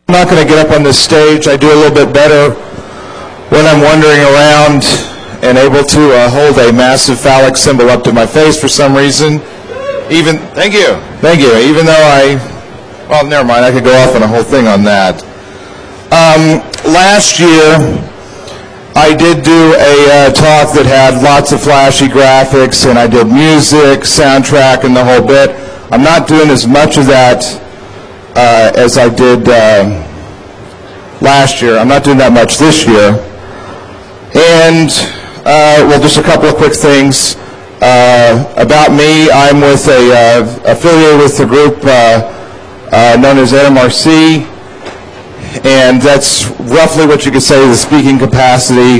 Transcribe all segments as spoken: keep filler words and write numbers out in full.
I'm not going to get up on this stage. I do a little bit better when I'm wandering around and able to uh, hold a massive phallic symbol up to my face for some reason. Even, thank you, thank you. Even though I, well, never mind. I could go off on a whole thing on that. Um, last year, I did do a uh, talk that had lots of flashy graphics, and I did music, soundtrack, and the whole bit. I'm not doing as much of that uh, as I did uh, last year. I'm not doing that much this year. And, uh, well, just a couple of quick things. Uh, about me, I'm with a, uh, affiliated with the group uh, uh, known as N M R C, and that's roughly what you could say the speaking capacity.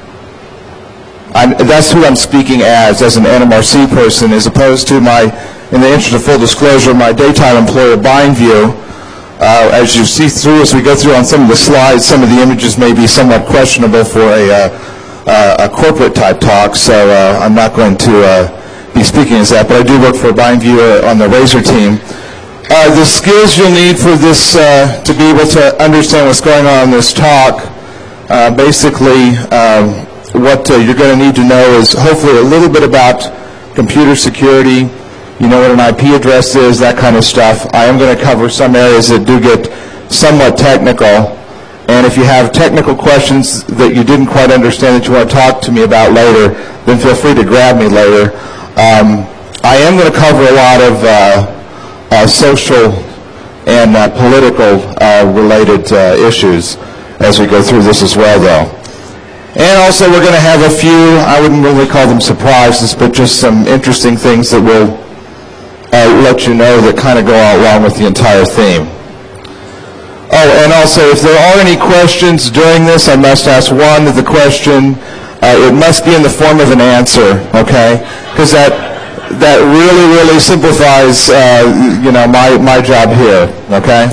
I'm, that's who I'm speaking as, as an N M R C person, as opposed to my, in the interest of full disclosure, my daytime employer, BindView. Uh, as you see through, as we go through on some of the slides, some of the images may be somewhat questionable for a, uh, uh, a corporate type talk, so uh, I'm not going to uh, be speaking as that, but I do work for BindView on the Razor team. Uh, the skills you'll need for this, uh, to be able to understand what's going on in this talk, uh, basically um, what uh, you're going to need to know is hopefully a little bit about computer security. You know what an I P address is, that kind of stuff. I am going to cover some areas that do get somewhat technical. And if you have technical questions that you didn't quite understand that you want to talk to me about later, then feel free to grab me later. Um, I am going to cover a lot of uh, uh, social and uh, political uh, related uh, issues as we go through this as well, though. And also we're going to have a few, I wouldn't really call them surprises, but just some interesting things that will Uh, let you know that kind of go along with the entire theme. Oh, and also, if there are any questions during this, I must ask one, the question, uh, it must be in the form of an answer, okay? Because that that really, really simplifies, uh, you know, my, my job here, okay?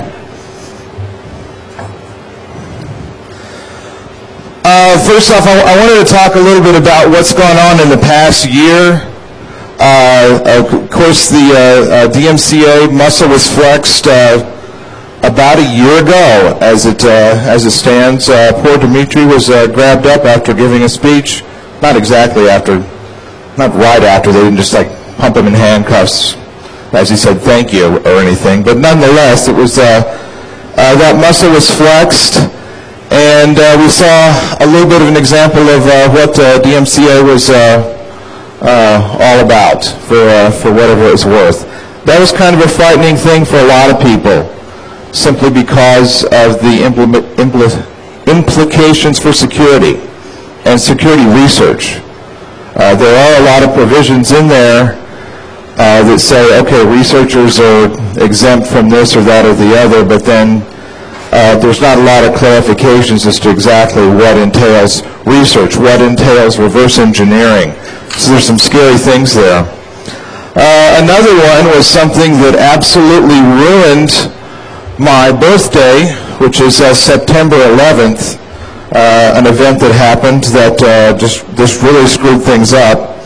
Uh, first off, I, I wanted to talk a little bit about what's gone on in the past year. Uh, of course, the uh, uh, D M C A muscle was flexed uh, about a year ago, as it uh, as it stands. Uh, poor Dimitri was uh, grabbed up after giving a speech. Not exactly after, not right after. They didn't just like pump him in handcuffs as he said thank you or anything. But nonetheless, it was uh, uh, that muscle was flexed, and uh, we saw a little bit of an example of uh, what uh, D M C A was. Uh, Uh, all about for uh, for whatever it's worth. That was kind of a frightening thing for a lot of people, simply because of the impl- impl- implications for security and security research. Uh, there are a lot of provisions in there uh, that say, okay, researchers are exempt from this or that or the other, but then uh, there's not a lot of clarifications as to exactly what entails research, what entails reverse engineering. So there's some scary things there. Uh, another one was something that absolutely ruined my birthday, which is uh, September eleventh, uh, an event that happened that uh, just, just really screwed things up.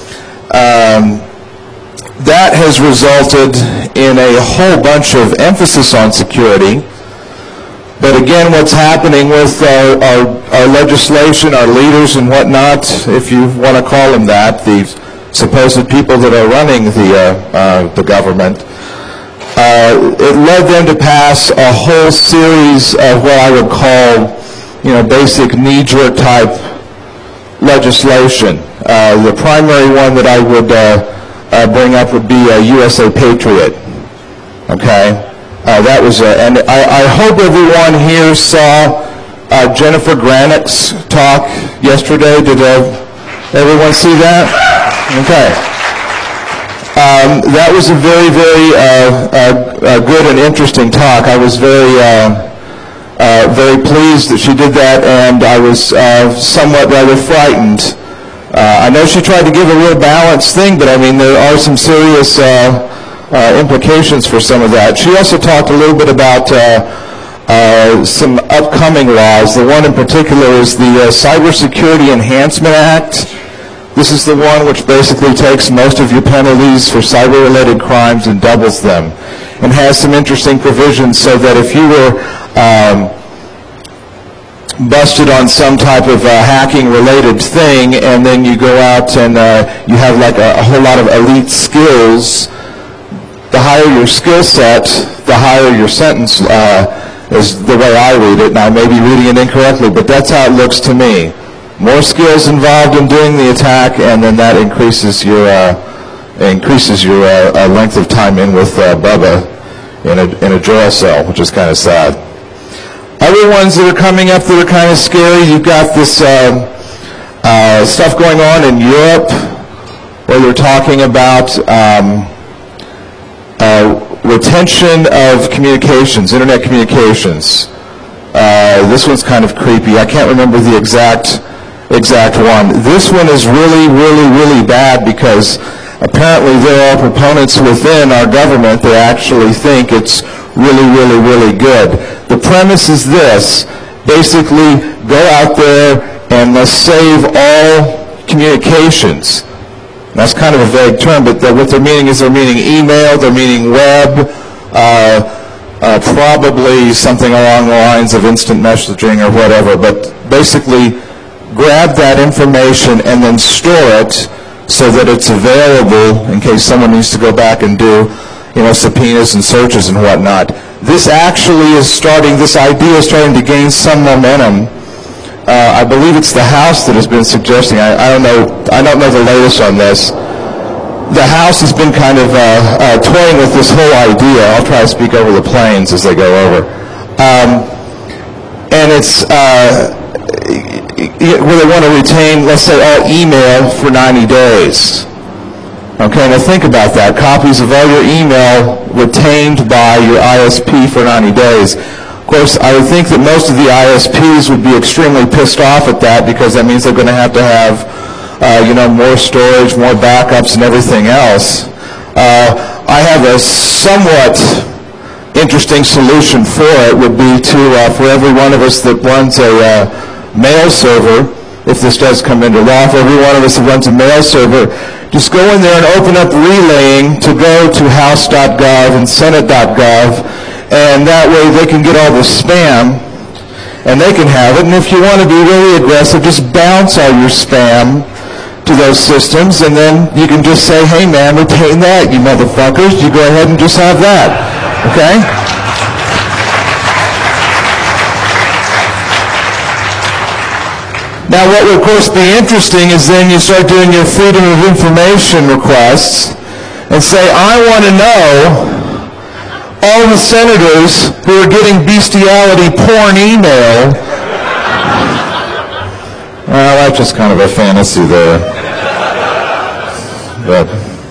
Um, that has resulted in a whole bunch of emphasis on security. But again, what's happening with our, our, our legislation, our leaders and whatnot, if you want to call them that, the supposed people that are running the, uh, uh, the government, uh, it led them to pass a whole series of what I would call, you know, basic knee-jerk type legislation. Uh, the primary one that I would uh, uh, bring up would be a U S A Patriot, okay? Uh, that was, uh, and I, I hope everyone here saw uh, Jennifer Granick's talk yesterday. Did uh, everyone see that? Okay. Um, that was a very, very uh, uh, uh, good and interesting talk. I was very, uh, uh, very pleased that she did that, and I was uh, somewhat rather frightened. Uh, I know she tried to give a real balanced thing, but I mean there are some serious Uh, Uh, implications for some of that. She also talked a little bit about uh, uh, some upcoming laws. The one in particular is the uh, Cybersecurity Enhancement Act. This is the one which basically takes most of your penalties for cyber-related crimes and doubles them, and has some interesting provisions so that if you were um, busted on some type of uh, hacking-related thing, and then you go out and uh, you have like a, a whole lot of elite skills. The higher your skill set, the higher your sentence uh, is the way I read it. Now, I may be reading it incorrectly, but that's how it looks to me. More skills involved in doing the attack, and then that increases your uh, increases your uh, uh, length of time in with uh, Bubba in a, in a jail cell, which is kind of sad. Other ones that are coming up that are kind of scary, you've got this uh, uh, stuff going on in Europe where they're talking about um, uh, retention of communications, internet communications. Uh, this one's kind of creepy. I can't remember the exact exact one. This one is really, really, really bad because apparently there are proponents within our government that actually think it's really, really, really good. The premise is this: basically, go out there and let's save all communications. That's kind of a vague term, but what they're meaning is they're meaning email, they're meaning web, uh, uh, probably something along the lines of instant messaging or whatever, but basically grab that information and then store it so that it's available in case someone needs to go back and do, you know, subpoenas and searches and whatnot. This actually is starting, this idea is starting to gain some momentum. Uh, I believe it's the House that has been suggesting, I, I don't know, I don't know the latest on this. The House has been kind of uh, uh, toying with this whole idea. I'll try to speak over the planes as they go over. Um, and it's uh, where they want to retain, let's say, all email for ninety days. Okay, now think about that. Copies of all your email retained by your I S P for ninety days. Of course, I would think that most of the I S Ps would be extremely pissed off at that because that means they're going to have to have, uh, you know, more storage, more backups, and everything else. Uh, I have a somewhat interesting solution for it. Would be to, uh, for every one of us that runs a uh, mail server, if this does come into law, for every one of us that runs a mail server, just go in there and open up relaying to go to house dot gov and senate dot gov, and that way they can get all the spam, and they can have it. And if you want to be really aggressive, just bounce all your spam to those systems, and then you can just say, hey man, retain that, you motherfuckers. You go ahead and just have that, okay? Now, what would, of course, be interesting is then you start doing your Freedom of Information requests and say, I want to know all the senators who are getting bestiality porn email. Well, that's just kind of a fantasy there. But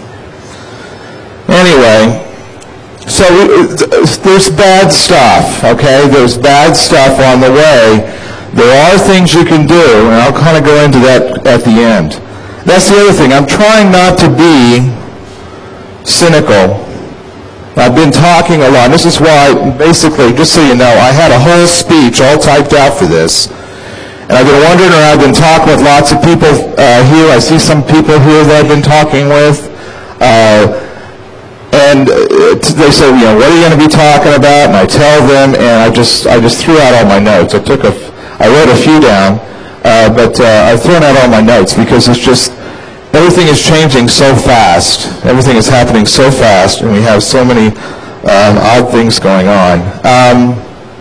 anyway, so there's bad stuff, okay? There's bad stuff on the way. There are things you can do, and I'll kind of go into that at the end. That's the other thing. I'm trying not to be cynical. I've been talking a lot. This is why, basically, just so you know, I had a whole speech all typed out for this. And I've been wondering, or I've been talking with lots of people uh, here. I see some people here that I've been talking with. Uh, and they say, you know, what are you going to be talking about? And I tell them, and I just, I just threw out all my notes. I took a I wrote a few down, uh, but uh, I've thrown out all my notes because it's just, everything is changing so fast. Everything is happening so fast, and we have so many um, odd things going on. Um,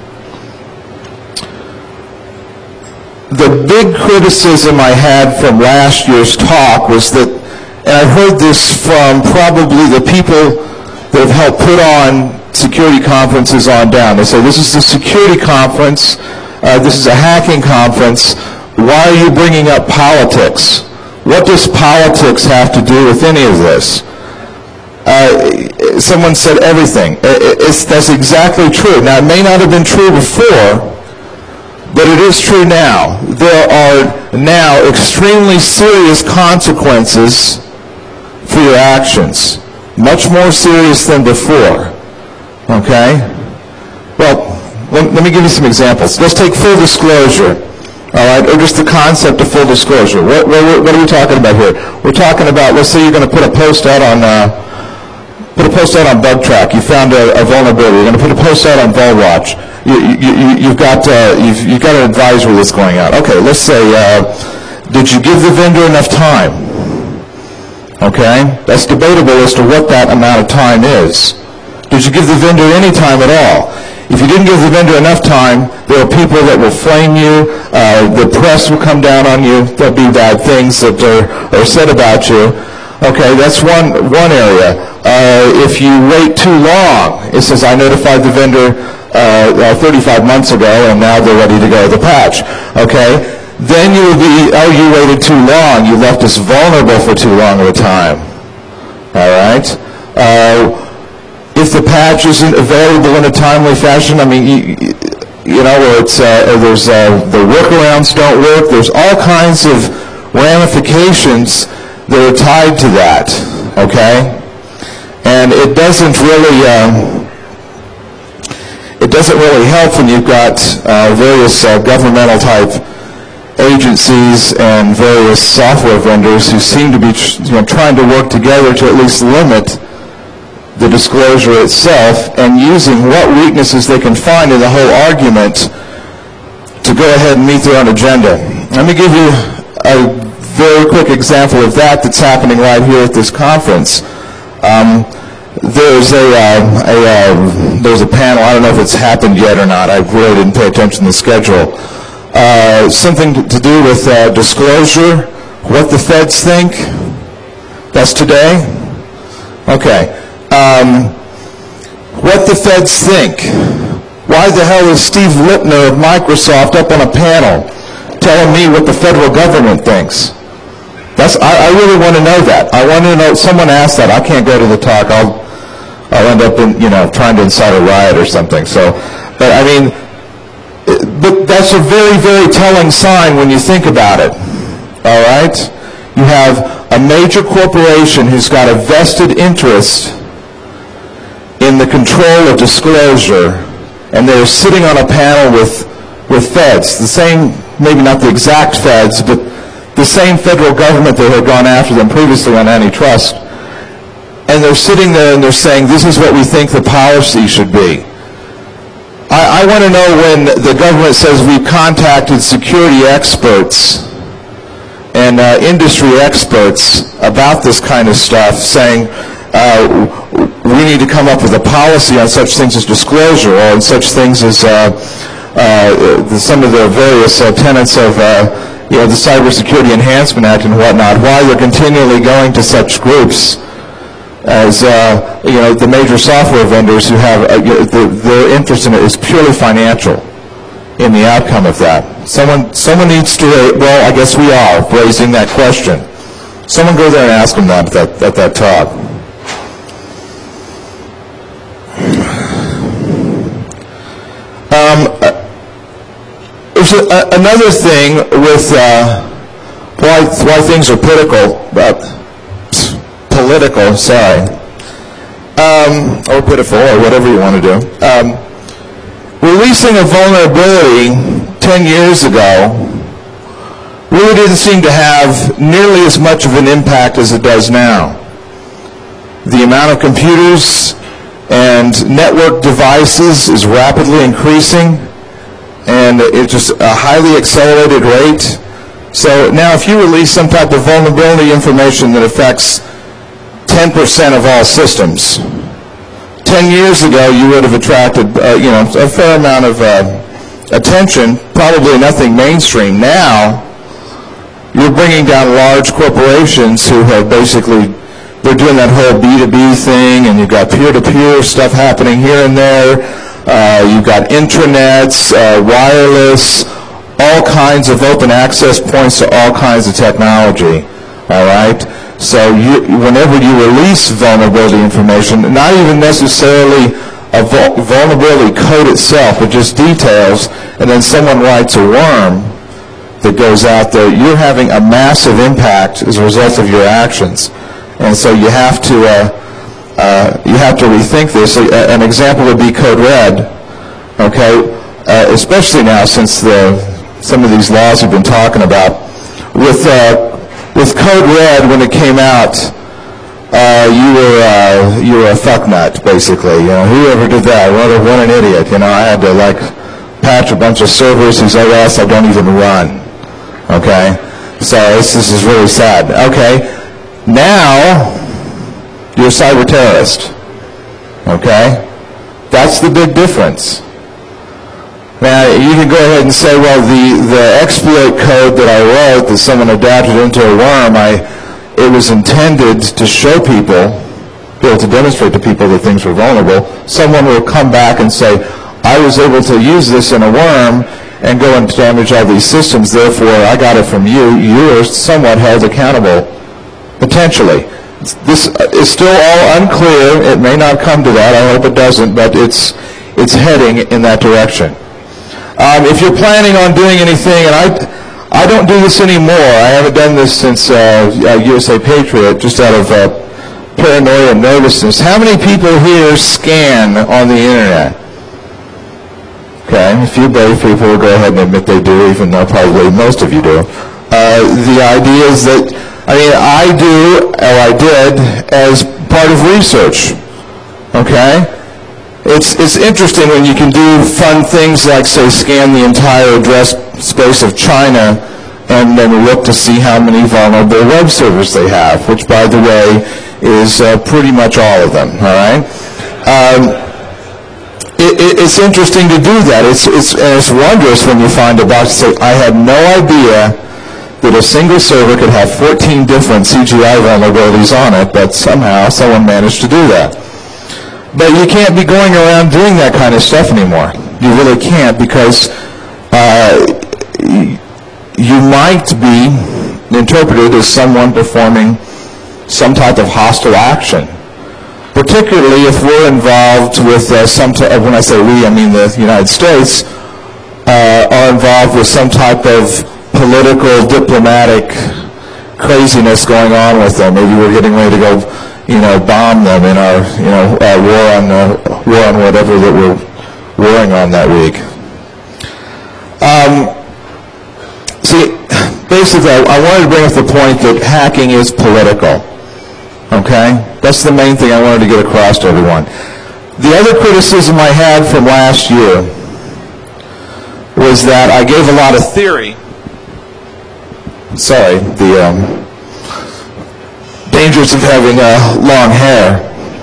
the big criticism I had from last year's talk was that, and I heard this from probably the people that have helped put on security conferences on down. They say, this is the security conference. Uh, this is a hacking conference. Why are you bringing up politics? What does politics have to do with any of this? Uh, someone said everything. It's, that's exactly true. Now, it may not have been true before, but it is true now. There are now extremely serious consequences for your actions. Much more serious than before. Okay? Well, Let, let me give you some examples. Let's take full disclosure, all right, or just the concept of full disclosure. What, what, what are we talking about here? We're talking about, let's say you're going to put a post out on, uh, put a post out on BugTrack. You found a, a vulnerability. You're going to put a post out on VulWatch. you, you, you've got uh, you've, you've got an advisory that's going out. Okay, let's say, uh, did you give the vendor enough time? Okay, that's debatable as to what that amount of time is. Did you give the vendor any time at all? If you didn't give the vendor enough time, there are people that will flame you. Uh, the press will come down on you. There'll be bad things that are, are said about you. Okay, that's one one area. Uh, if you wait too long, it says, I notified the vendor uh, uh, thirty-five months ago, and now they're ready to go to the patch. Okay, then you will be, oh, you waited too long. You left us vulnerable for too long of a time. All right? Uh, if the patch isn't available in a timely fashion, I mean, you, you know, or it's, uh, or there's, uh, the workarounds don't work. There's all kinds of ramifications that are tied to that, okay? And it doesn't really, um, it doesn't really help when you've got uh, various uh, governmental type agencies and various software vendors who seem to be you know, trying to work together to at least limit the disclosure itself and using what weaknesses they can find in the whole argument to go ahead and meet their own agenda. Let me give you a very quick example of that that's happening right here at this conference. Um, there's a, uh, a uh, there's a panel, I don't know if it's happened yet or not, I really didn't pay attention to the schedule. Uh, something to, to do with uh, disclosure, what the feds think. That's today? Okay. Um, what the feds think. Why the hell is Steve Lipner of Microsoft up on a panel telling me what the federal government thinks? That's, I, I really want to know that. I want to know, someone asked that. I can't go to the talk. I'll, I'll end up in, you know, trying to incite a riot or something. So, but I mean, but that's a very, very telling sign when you think about it. All right? You have a major corporation who's got a vested interest in the control of disclosure, and they're sitting on a panel with, with feds, the same, maybe not the exact feds, but the same federal government that had gone after them previously on antitrust. And they're sitting there and they're saying, this is what we think the policy should be. I, I want to know when the government says we've contacted security experts and uh, industry experts about this kind of stuff, saying uh, we need to come up with a policy on such things as disclosure or on such things as uh, uh, the, some of the various uh, tenets of uh, you know, the Cybersecurity Enhancement Act and whatnot, why they're continually going to such groups as uh, you know, the major software vendors who have uh, the, their interest in it is purely financial in the outcome of that. Someone, someone needs to, well, I guess we are raising that question. Someone go there and ask them that at that, at that talk. Um, there's a, a, another thing with uh, why, why things are political, uh, political, sorry, um, or pitiful, or whatever you want to do. Um, releasing a vulnerability ten years ago really didn't seem to have nearly as much of an impact as it does now. The amount of computers and network devices is rapidly increasing, and it's just a highly accelerated rate. So now if you release some type of vulnerability information that affects ten percent of all systems, ten years ago you would have attracted uh, you know, a fair amount of uh, attention, probably nothing mainstream. Now you're bringing down large corporations who have basically, they're doing that whole B two B thing, and you've got peer-to-peer stuff happening here and there. Uh, you've got intranets, uh, wireless, all kinds of open access points to all kinds of technology. All right? So you, whenever you release vulnerability information, not even necessarily a vul vulnerability code itself, but just details, and then someone writes a worm that goes out there, you're having a massive impact as a result of your actions. And so you have to uh, uh, you have to rethink this. An example would be Code Red, okay? Uh, especially now since the some of these laws we've been talking about. With uh, with Code Red, when it came out, uh, you were uh, you were a fucknut, basically. You know, whoever did that, what, a, what an idiot. You know, I had to like patch a bunch of servers whose O S I don't even run. Okay, so this, this is really sad. Okay, now you're a cyber terrorist. Okay, that's the big difference. Now, you can go ahead and say, well, the, the exploit code that I wrote that someone adapted into a worm, I, it was intended to show people, be able to demonstrate to people that things were vulnerable. Someone will come back and say, I was able to use this in a worm and go and damage all these systems, therefore I got it from you. You are somewhat held accountable, potentially. This is still all unclear. It may not come to that. I hope it doesn't, but it's, it's heading in that direction. Um, if you're planning on doing anything, and I, I don't do this anymore. I haven't done this since uh, U S A Patriot, just out of uh, paranoia and nervousness. How many people here scan on the internet? Okay, a few brave people will go ahead and admit they do, even though probably most of you do. Uh, the idea is that, I mean, I do, or I did, as part of research. Okay? It's, it's interesting when you can do fun things like, say, scan the entire address space of China and then look to see how many vulnerable web servers they have, which, by the way, is uh, pretty much all of them, all right? Um, it, it, it's interesting to do that. It's, it's, and it's wondrous when you find a box that say, I had no idea that a single server could have fourteen different C G I vulnerabilities on it, but somehow someone managed to do that. But you can't be going around doing that kind of stuff anymore. You really can't, because uh, you might be interpreted as someone performing some type of hostile action. Particularly if we're involved with uh, some type of, when I say we, I mean the United States, uh, are involved with some type of political, diplomatic craziness going on with them. Maybe we're getting ready to go, you know, bomb them in our, you know, uh, war on uh, war on whatever that we're warring on that week. Um, see, basically, I wanted to bring up the point that hacking is political. Okay, that's the main thing I wanted to get across to everyone. The other criticism I had from last year was that I gave a lot of theory. Sorry, the. Um, dangers of having uh, long hair.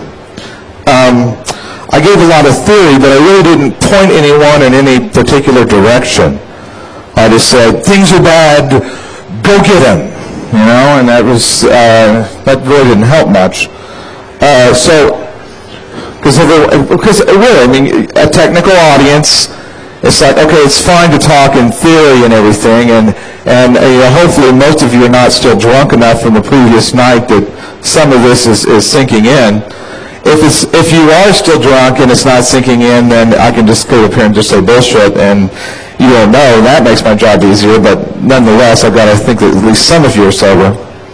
Um, I gave a lot of theory, but I really didn't point anyone in any particular direction. I just said, things are bad, go get them. You know, and that was, uh, that really didn't help much. Uh, so, because really, I mean, a technical audience, it's like, okay, it's fine to talk in theory and everything, and And uh, you know, hopefully most of you are not still drunk enough from the previous night that some of this is, is sinking in. If it's, if you are still drunk and it's not sinking in, then I can just go up here and just say bullshit, and you don't know, and that makes my job easier, but nonetheless, I've got to think that at least some of you are sober.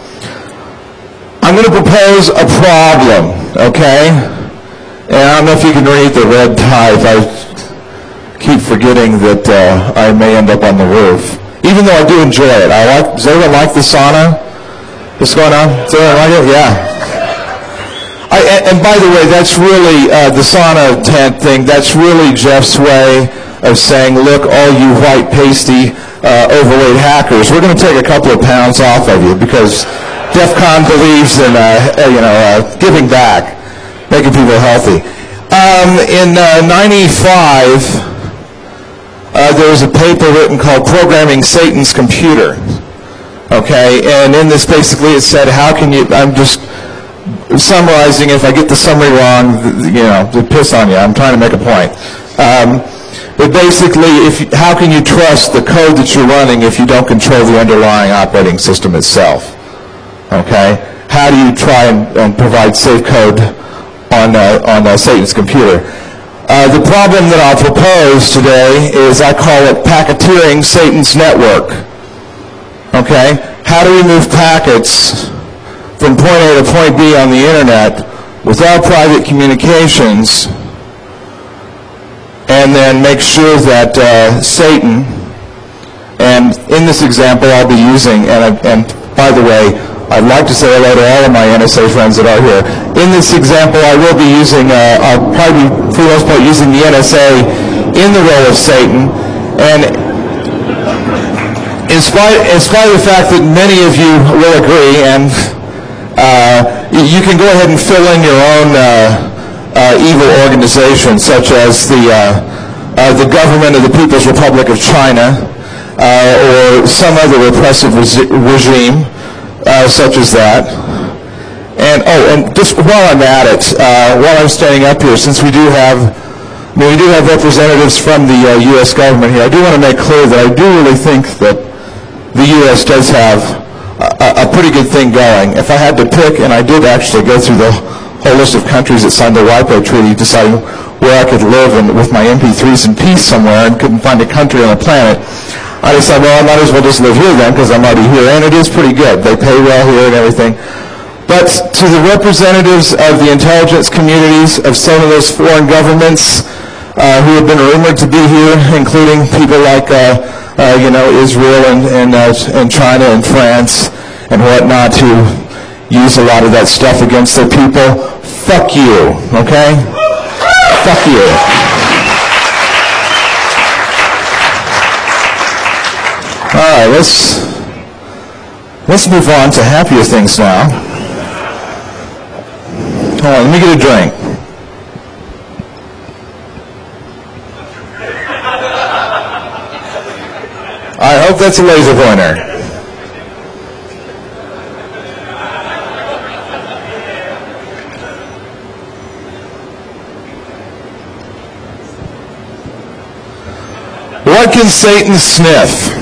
I'm going to propose a problem, okay? And I don't know if you can read the red type. I keep forgetting that uh, I may end up on the roof. Even though I do enjoy it. I like, does everyone like the sauna? What's going on? Does everyone like it? Yeah. I, and by the way, that's really, uh, the sauna tent thing, that's really Jeff's way of saying, look, all you white, pasty, uh, overweight hackers, we're going to take a couple of pounds off of you because DEF CON believes in, uh, you know, uh, giving back, making people healthy. Um, in uh, ninety-five... Uh, there was a paper written called Programming Satan's Computer. Okay, and in this basically it said, how can you, I'm just summarizing, if I get the summary wrong, you know, to piss on you, I'm trying to make a point. Um, but basically, if, how can you trust the code that you're running if you don't control the underlying operating system itself? Okay, how do you try and, and provide safe code on, uh, on uh, Satan's computer? Uh, the problem that I'll propose today is I call it packeteering Satan's network. Okay? How do we move packets from point A to point B on the internet without private communications, and then make sure that uh, Satan, and in this example I'll be using, and, and by the way, I'd like to say hello to all of my N S A friends that are here. In this example, I will be using, uh, I'll probably, for the most part, using the N S A in the role of Satan. And in spite, in spite of the fact that many of you will agree, and uh, you can go ahead and fill in your own uh, uh, evil organizations, such as the, uh, uh, the government of the People's Republic of China, uh, or some other repressive re- regime. Uh, such as that. And, oh, and just while I'm at it, uh, while I'm standing up here, since we do have, I mean, we do have representatives from the uh, U S government here, I do want to make clear that I do really think that the U S does have a, a pretty good thing going. If I had to pick, and I did actually go through the whole list of countries that signed the WIPO Treaty, deciding where I could live and with my M P threes in peace somewhere, and couldn't find a country on the planet, I decided, well, I might as well just live here then, because I'm already here, and it is pretty good. They pay well here and everything. But to the representatives of the intelligence communities of some of those foreign governments uh, who have been rumored to be here, including people like, uh, uh, you know, Israel and and, uh, and China and France and whatnot, who use a lot of that stuff against their people, fuck you, okay? Fuck you. All right, let's let's move on to happier things now. Hold on, let me get a drink. I hope that's a laser pointer. What can Satan sniff?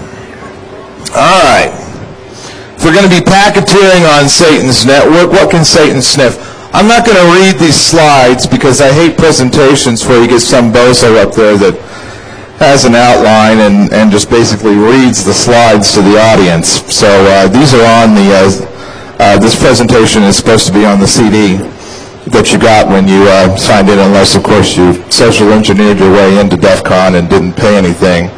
All right. If we're going to be packeteering on Satan's network, what can Satan sniff? I'm not going to read these slides because I hate presentations where you get some bozo up there that has an outline and, and just basically reads the slides to the audience. So uh, these are on the, uh, uh, this presentation is supposed to be on the C D that you got when you uh, signed in, unless, of course, you social engineered your way into DEF CON and didn't pay anything.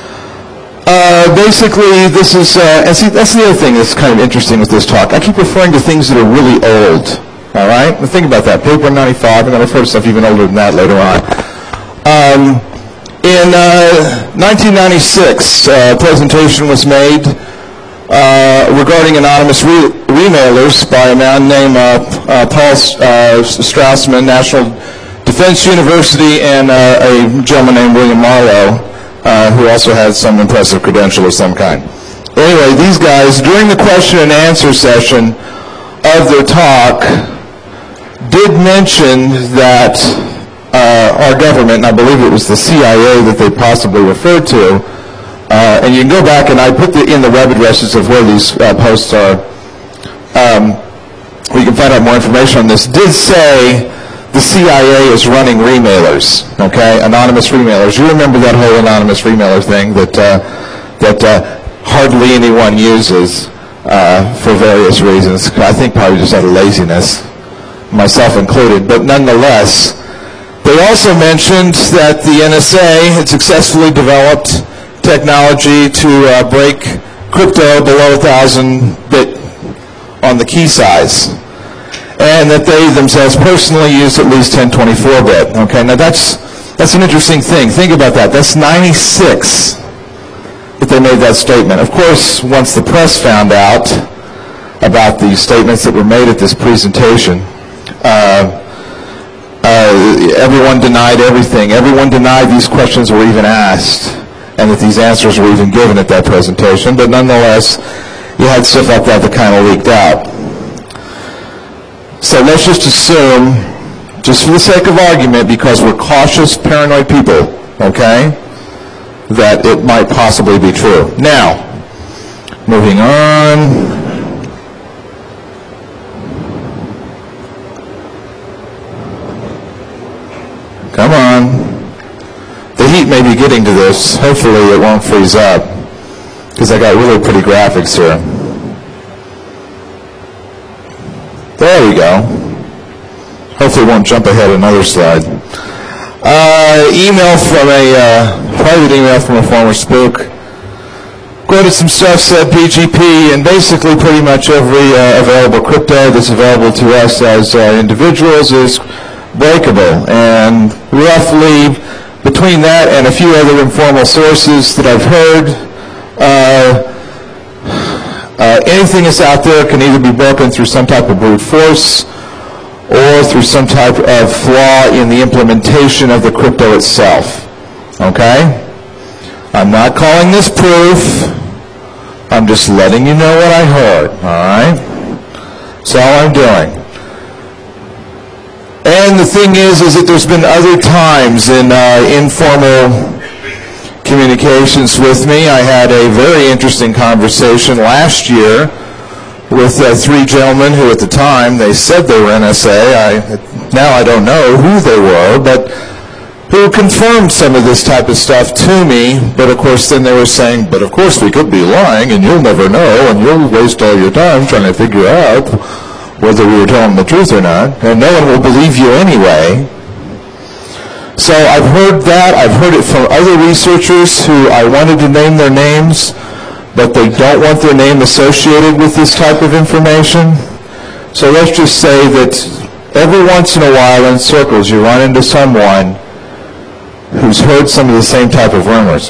Uh, basically, this is, uh, and see, that's the other thing that's kind of interesting with this talk. I keep referring to things that are really old, all right? Now think about that. Paper ninety-five, I'm going to refer to stuff even older than that later on. Um, in uh, nineteen ninety-six, uh, a presentation was made uh, regarding anonymous re- remailers by a man named uh, uh, Paul uh, Strassman, National Defense University, and uh, a gentleman named William Marlowe, Uh, who also had some impressive credential of some kind. Anyway, these guys, during the question and answer session of their talk, did mention that uh, our government, and I believe it was the C I A that they possibly referred to, uh, and you can go back and I put the, in the web addresses of where these uh, posts are, um, where you can find out more information on this, did say the C I A is running remailers, okay, anonymous remailers. You remember that whole anonymous remailer thing that uh, that uh, hardly anyone uses uh, for various reasons. I think probably just out of laziness, myself included. But nonetheless, they also mentioned that the N S A had successfully developed technology to uh, break crypto below one thousand bit on the key size, and that they themselves personally use at least ten twenty-four bit. Okay, now that's that's an interesting thing. Think about that. That's ninety-six that they made that statement. Of course, once the press found out about the statements that were made at this presentation, uh, uh, everyone denied everything. Everyone denied these questions were even asked, and that these answers were even given at that presentation. But nonetheless, you had stuff like that that kind of leaked out. So let's just assume, just for the sake of argument, because we're cautious, paranoid people, okay, that it might possibly be true. Now, moving on. Come on. The heat may be getting to this. Hopefully it won't freeze up, because I got really pretty graphics here. There we go. Hopefully it won't jump ahead another slide. Uh, email from a, uh, private email from a former spook. Of noticed some stuff said P G P, and basically pretty much every uh, available crypto that's available to us as uh, individuals is breakable. And roughly between that and a few other informal sources that I've heard, uh, uh, anything that's out there can either be broken through some type of brute force or through some type of flaw in the implementation of the crypto itself. Okay? I'm not calling this proof. I'm just letting you know what I heard. All right? That's all I'm doing. And the thing is, is that there's been other times in uh, informal communications with me. I had a very interesting conversation last year with uh, three gentlemen who at the time, they said they were N S A. I, now I don't know who they were, but who confirmed some of this type of stuff to me. But of course then they were saying, but of course we could be lying and you'll never know and you'll waste all your time trying to figure out whether we were telling the truth or not, and no one will believe you anyway. So I've heard that. I've heard it from other researchers who I wanted to name their names, but they don't want their name associated with this type of information. So let's just say that every once in a while in circles you run into someone who's heard some of the same type of rumors.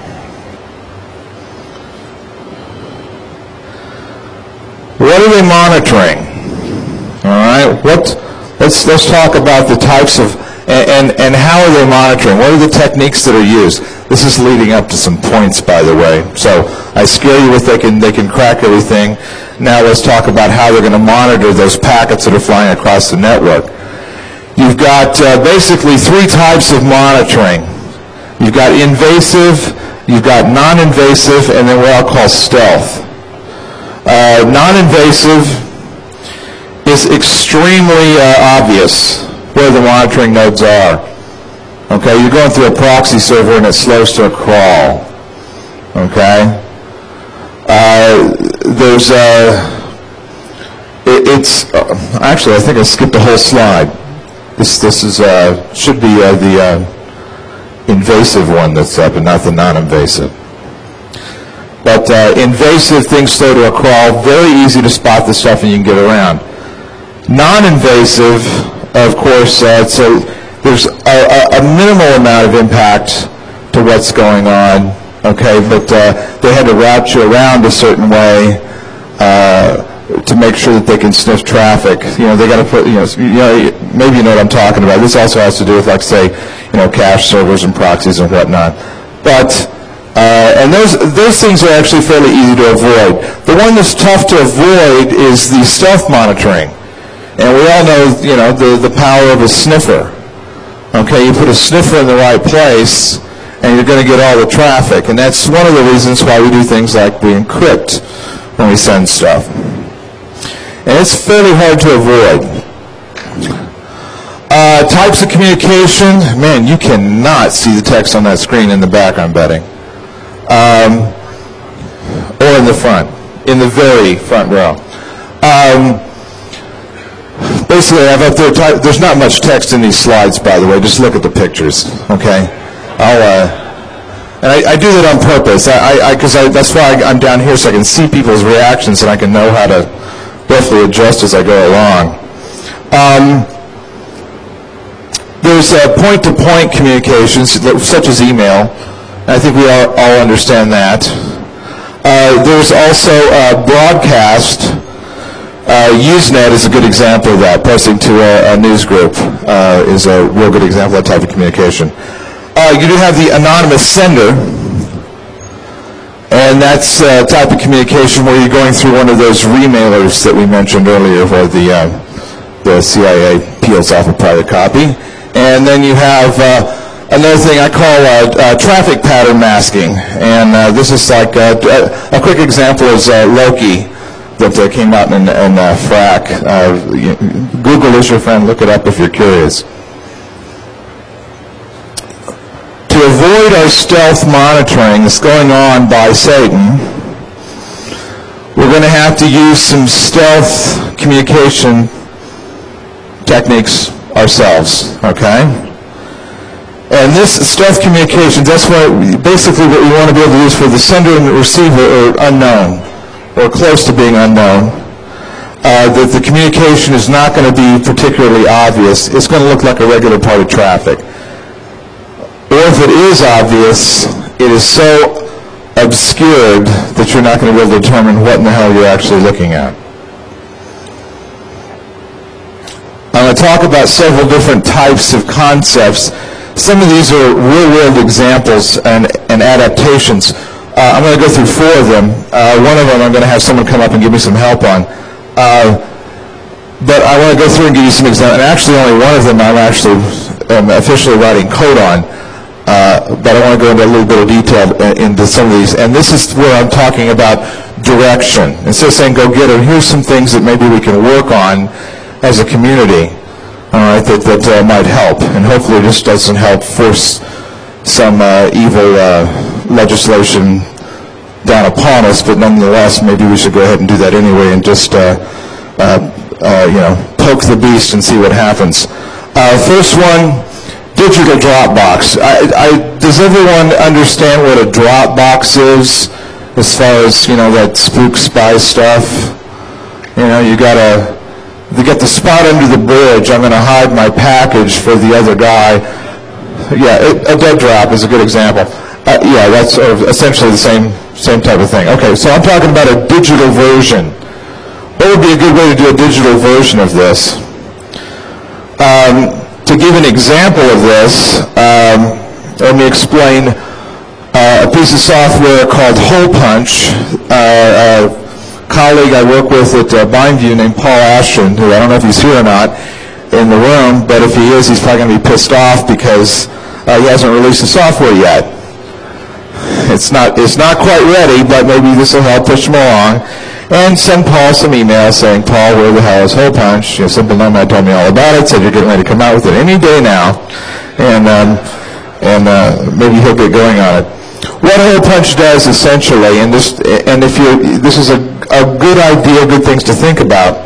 What are they monitoring? All right. What? Let's let's talk about the types of and, and and how are they monitoring? What are the techniques that are used? This is leading up to some points, by the way. So I scare you with they can they can crack everything. Now let's talk about how they're going to monitor those packets that are flying across the network. You've got uh, basically three types of monitoring. You've got invasive, you've got non-invasive, and then what I'll call stealth. Uh, non-invasive is extremely uh, obvious where the monitoring nodes are. Okay, you're going through a proxy server and it slows to a crawl. Okay? Uh, there's uh, it, it's, uh, actually I think I skipped a whole slide. This this is uh, should be uh, the uh, invasive one that's up and not the non-invasive. But uh, invasive things slow to a crawl, very easy to spot the stuff and you can get around. Non-invasive, of course, uh, so there's a, a minimal amount of impact to what's going on, okay, but uh, they had to route you around a certain way uh, to make sure that they can sniff traffic. You know, they got to put, you know, you know, maybe you know what I'm talking about. This also has to do with, like, say, you know, cache servers and proxies and whatnot. But, uh, and those, those things are actually fairly easy to avoid. The one that's tough to avoid is the stealth monitoring. And we all know, you know, the, the power of a sniffer. Okay, you put a sniffer in the right place, and you're going to get all the traffic. And that's one of the reasons why we do things like we encrypt when we send stuff. And it's fairly hard to avoid. Uh, types of communication, man, you cannot see the text on that screen in the back, I'm betting. Um, or in the front, in the very front row. Um, Basically, I have up there, there's not much text in these slides, by the way. Just look at the pictures, okay? I'll, uh, and I, I do that on purpose, I, I, because I, that's why I, I'm down here, so I can see people's reactions and I can know how to roughly adjust as I go along. Um, there's uh, point-to-point communications, such as email. I think we all, all understand that. Uh, there's also uh, broadcast. Uh, Usenet is a good example of that. Posting to a, a news group uh, is a real good example of that type of communication. Uh, you do have the anonymous sender, and that's a type of communication where you're going through one of those remailers that we mentioned earlier, where the uh, the C I A peels off a private copy. And then you have uh, another thing I call uh, uh, traffic pattern masking, and uh, this is like uh, a quick example is uh, Loki. That uh, came out in, in uh, Frack. Uh, Google is your friend. Look it up if you're curious. To avoid our stealth monitoring that's going on by Satan, we're going to have to use some stealth communication techniques ourselves, okay? And this stealth communications, that's what basically what we want to be able to use for the sender and the receiver are unknown, or close to being unknown. Uh, that the communication is not going to be particularly obvious. It's going to look like a regular part of traffic. Or if it is obvious, it is so obscured that you're not going to be able to determine what in the hell you're actually looking at. I'm going to talk about several different types of concepts. Some of these are real-world examples and, and adaptations. Uh, I'm going to go through four of them. Uh, one of them I'm going to have someone come up and give me some help on. Uh, but I want to go through and give you some examples. And actually only one of them I'm actually um, officially writing code on. Uh, but I want to go into a little bit of detail into some of these. And this is where I'm talking about direction. Instead of saying go get it, here's some things that maybe we can work on as a community. All right, that, that uh, might help, and hopefully this doesn't help force some uh, evil uh, legislation down upon us, but nonetheless, maybe we should go ahead and do that anyway and just, uh, uh, uh, you know, poke the beast and see what happens. Uh, first one, digital Dropbox. I, I, does everyone understand what a Dropbox is as far as, you know, that spook spy stuff? You know, you got a... To get the spot under the bridge, I'm going to hide my package for the other guy. Yeah, it, a dead drop is a good example. Uh, yeah, that's uh, essentially the same same type of thing. Okay, so I'm talking about a digital version. What would be a good way to do a digital version of this? Um, to give an example of this, um, let me explain uh, a piece of software called Hole Punch. Uh, uh, colleague I work with at uh, BindView named Paul Ashton, who I don't know if he's here or not in the room, but if he is, he's probably going to be pissed off because uh, he hasn't released the software yet. It's not it's not quite ready, but maybe this will help push him along. And send Paul some emails saying, Paul, where the hell is Hole Punch? You know, Simple Nomad told me all about it, said you're getting ready to come out with it any day now, and um, and uh, maybe he'll get going on it. What Hole Punch does essentially, and this, and if you, this is a, a good idea, good things to think about,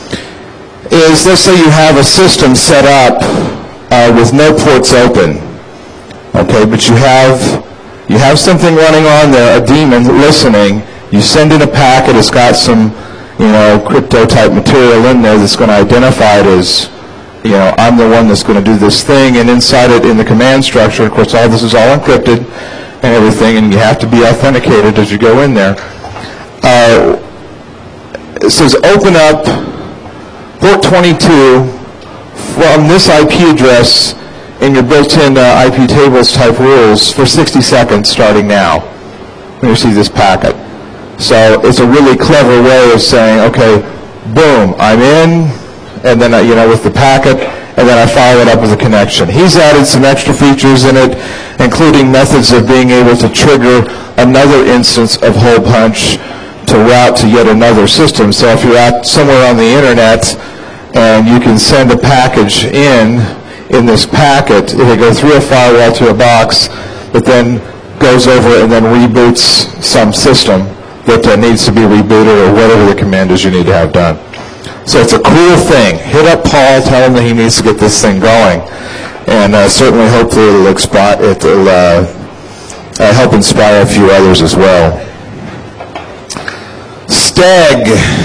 is let's say you have a system set up uh, with no ports open, okay, but you have you have something running on there, a daemon listening. You send in a packet, it's got some, you know, crypto type material in there that's going to identify it as, you know, I'm the one that's going to do this thing, and inside it in the command structure, of course, all this is all encrypted and everything, and you have to be authenticated as you go in there. Uh, it says open up port twenty-two from this I P address in your built-in uh, I P tables type rules for sixty seconds starting now when you see this packet. So it's a really clever way of saying, okay, boom, I'm in, and then, uh, you know, with the packet, and then I follow it up with a connection. He's added some extra features in it, including methods of being able to trigger another instance of Hole Punch to route to yet another system. So if you're out somewhere on the internet and you can send a package in, in this packet, it'll go through a firewall to a box that then goes over and then reboots some system that uh, needs to be rebooted or whatever the command is you need to have done. So it's a cool thing. Hit up Paul, tell him that he needs to get this thing going. And uh, certainly, hopefully, it'll, expi- it'll uh, uh, help inspire a few others as well. Steg.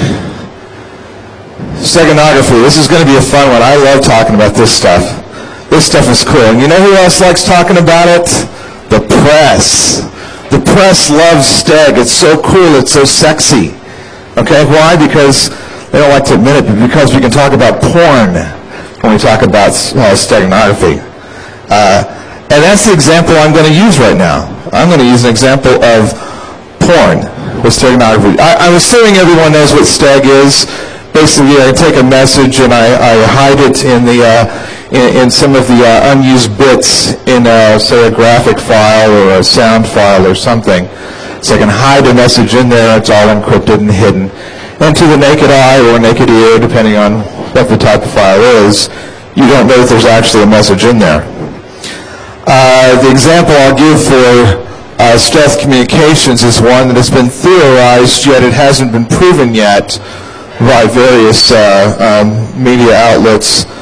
Steganography. This is going to be a fun one. I love talking about this stuff. This stuff is cool. And you know who else likes talking about it? The press. The press loves Steg. It's so cool. It's so sexy. Okay? Why? Because they don't like to admit it, but because we can talk about porn when we talk about uh, steganography. Uh, and that's the example I'm going to use right now. I'm going to use an example of porn with steganography. I, I'm assuming everyone knows what Steg is. Basically, I take a message and I, I hide it in the uh, in, in some of the uh, unused bits in, uh, say, a graphic file or a sound file or something. So I can hide a message in there. It's all encrypted and hidden. And to the naked eye or naked ear, depending on what the type of file is, you don't know if there's actually a message in there. Uh, the example I'll give for uh, stealth communications is one that has been theorized, yet it hasn't been proven yet by various uh, um, media outlets.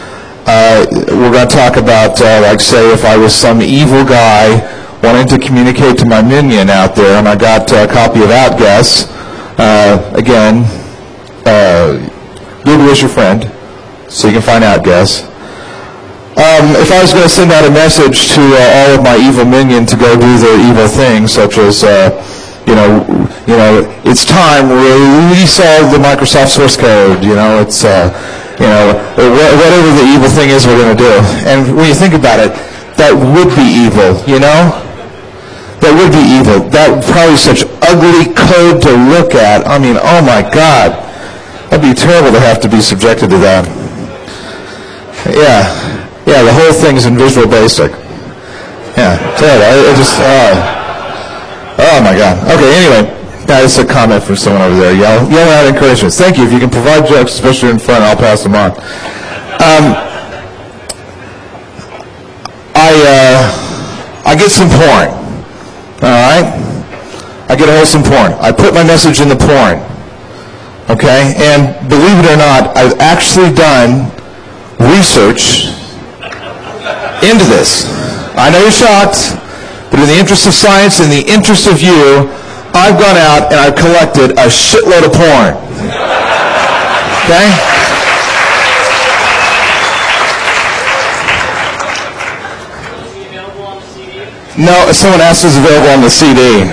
Uh, we're going to talk about, uh, like, say, if I was some evil guy wanting to communicate to my minion out there, and I got a copy of Outguess. Uh, again, uh, Google is your friend, so you can find Outguess. Um, if I was going to send out a message to uh, all of my evil minion to go do their evil things, such as, uh, you know, you know, it's time, release all the Microsoft source code, you know, it's, uh, you know, whatever the evil thing is we're going to do. And when you think about it, that would be evil, you know? That would be evil. That would probably be such ugly code to look at. I mean, oh my God. That'd be terrible to have to be subjected to that. Yeah. Yeah, the whole thing's in Visual Basic. Yeah, terrible. I, I just, uh, oh my God. Okay, anyway. That's a comment from someone over there. Yell, yell out encouragements. Thank you. If you can provide jokes, especially in front, I'll pass them on. Um, I uh, I get some porn. All right? I get a hold of some porn. I put my message in the porn. Okay? And believe it or not, I've actually done research into this. I know you're shocked, but in the interest of science, in the interest of you, I've gone out and I've collected a shitload of porn. Okay? Is it available on the C D? No, someone asked us available on the C D.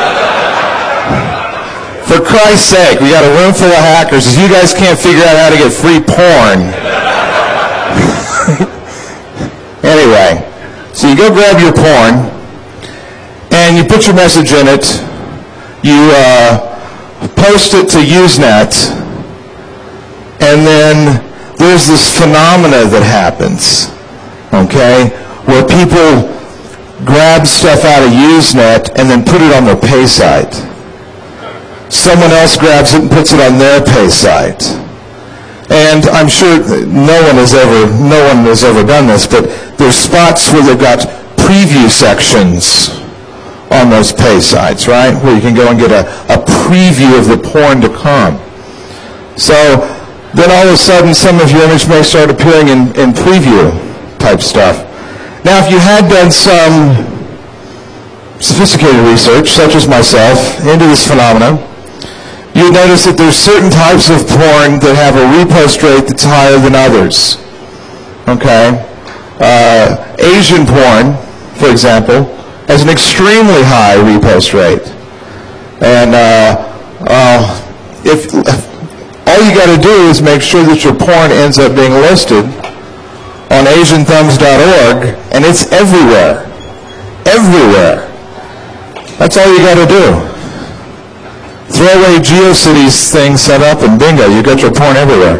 For Christ's sake, we got a room full of hackers. If you guys can't figure out how to get free porn. Anyway, so you go grab your porn and you put your message in it. You uh, post it to Usenet, and then there's this phenomena that happens, okay, where people grab stuff out of Usenet and then put it on their pay site. Someone else grabs it and puts it on their pay site. And I'm sure no one has ever, no one has ever done this, but there's spots where they've got preview sections on those pay sites, right? Where you can go and get a, a preview of the porn to come. So then all of a sudden some of your image may start appearing in, in preview type stuff. Now if you had done some sophisticated research, such as myself, into this phenomenon, you'd notice that there's certain types of porn that have a repost rate that's higher than others. Okay? Uh, Asian porn, for example, has an extremely high repost rate. And uh, uh, if, if all you got to do is make sure that your porn ends up being listed on Asian Thumbs dot org, and it's everywhere. Everywhere. That's all you got to do. Throw away GeoCities thing set up, and bingo, you got your porn everywhere.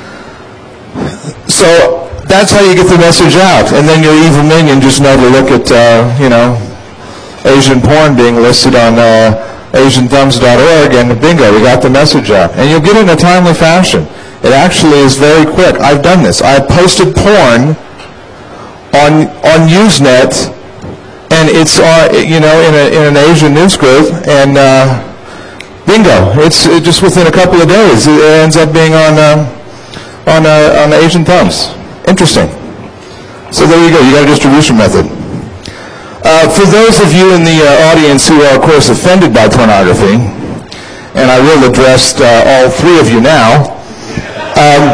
So that's how you get the message out. And then your evil minion just know to look at, uh, you know, Asian porn being listed on uh, Asian Thumbs dot org, and bingo, we got the message out. And you'll get it in a timely fashion. It actually is very quick. I've done this. I posted porn on on Usenet, and it's uh, you know in, a, in an Asian news group, and uh, bingo, it's it just within a couple of days it ends up being on uh, on uh, on Asian Thumbs. Interesting. So there you go. You got a distribution method. Uh, for those of you in the uh, audience who are, of course, offended by pornography, and I will address uh, all three of you now, um,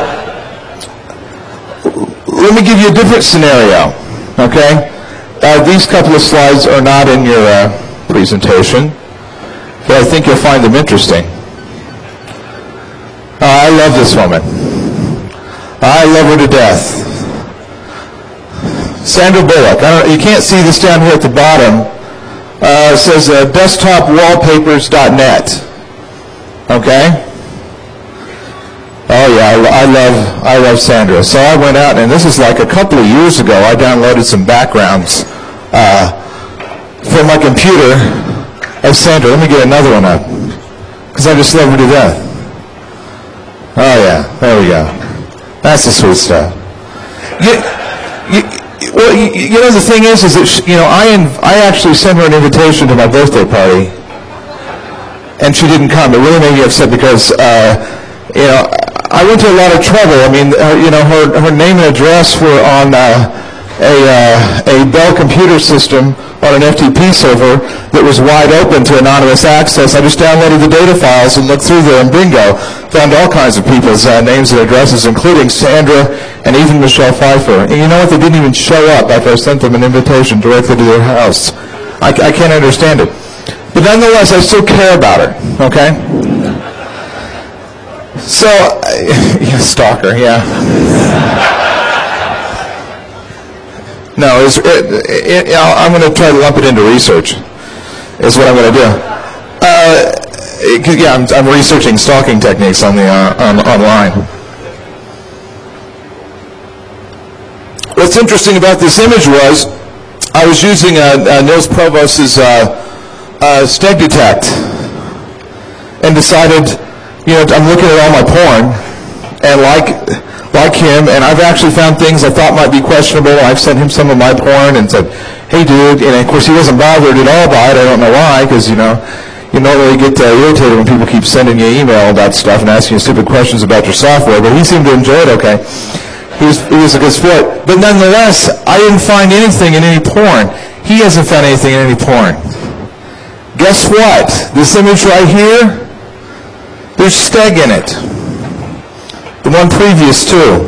let me give you a different scenario, okay? Uh, these couple of slides are not in your uh, presentation, but I think you'll find them interesting. Uh, I love this woman. I love her to death. Sandra Bullock. I don't, you can't see this down here at the bottom. Uh, it says uh, desktop wallpapers dot net. Okay? Oh yeah, I, I love I love Sandra. So I went out, and this is like a couple of years ago. I downloaded some backgrounds uh, from my computer of Sandra. Let me get another one up, because I just love her to death. Oh yeah, there we go. That's the sweet stuff. You, you, Well, you, you know, the thing is, is that, she, you know, I inv- I actually sent her an invitation to my birthday party, and she didn't come. It really made me upset because, uh, you know, I went to a lot of trouble. I mean, uh, you know, her, her name and address were on uh, a, uh, a Dell computer system on an F T P server that was wide open to anonymous access. I just downloaded the data files and looked through there, and bingo, found all kinds of people's uh, names and addresses, including Sandra and even Michelle Pfeiffer. And you know what? They didn't even show up after I sent them an invitation directly to their house. I, I can't understand it. But nonetheless, I still care about her, okay? So, yeah, stalker, yeah. No, it's, it, it, I'm going to try to lump it into research, is what I'm going to do. Uh, it, yeah, I'm, I'm researching stalking techniques on the uh, on, online. What's interesting about this image was I was using uh, uh, Nils Provost's uh, uh, Steg Detect and decided, you know, I'm looking at all my porn and like like him, and I've actually found things I thought might be questionable. I've sent him some of my porn and said, hey, dude, and of course he wasn't bothered at all by it. I don't know why, because, you know, you normally get uh, irritated when people keep sending you email about stuff and asking you stupid questions about your software, but he seemed to enjoy it okay. He was, he was a good sport. But nonetheless, I didn't find anything in any porn. He hasn't found anything in any porn. Guess what? This image right here, there's Steg in it. The one previous too.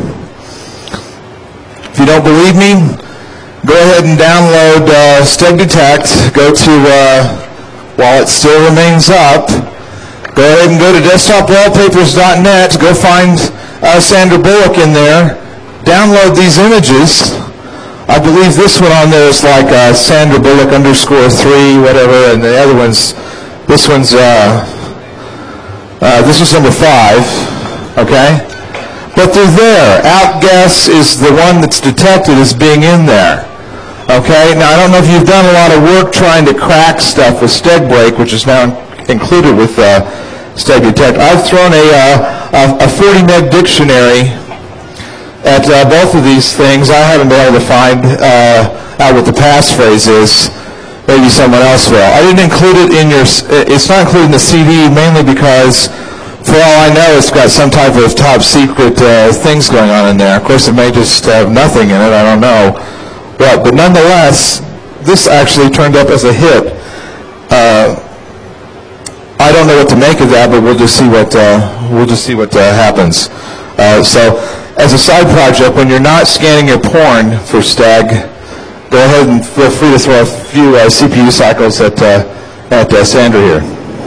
If you don't believe me, go ahead and download uh, Steg Detect. Go to, uh, while it still remains up, go ahead and go to desktop wallpapers dot net. Go find uh, Sandra Bullock in there. Download these images. I believe this one on there is like uh, Sandra Bullock underscore three, whatever, and the other one's, this one's, uh, uh, this is number five, okay? But they're there. Outguess is the one that's detected as being in there. Okay? Now, I don't know if you've done a lot of work trying to crack stuff with StegBreak, which is now included with uh, Steg Detect. I've thrown a, uh, a forty meg dictionary at uh, both of these things. I haven't been able to find uh, out what the passphrase is. Maybe someone else will. I didn't include it in your, it's not included in the C D, mainly because for all I know, it's got some type of top secret uh, things going on in there. Of course, it may just have nothing in it. I don't know. But, but nonetheless, this actually turned up as a hit. Uh, I don't know what to make of that, but we'll just see what uh, we'll just see what uh, happens. Uh, so, as a side project, when you're not scanning your porn for Steg, go ahead and feel free to throw a few uh, C P U cycles at uh, at uh, Sandra here.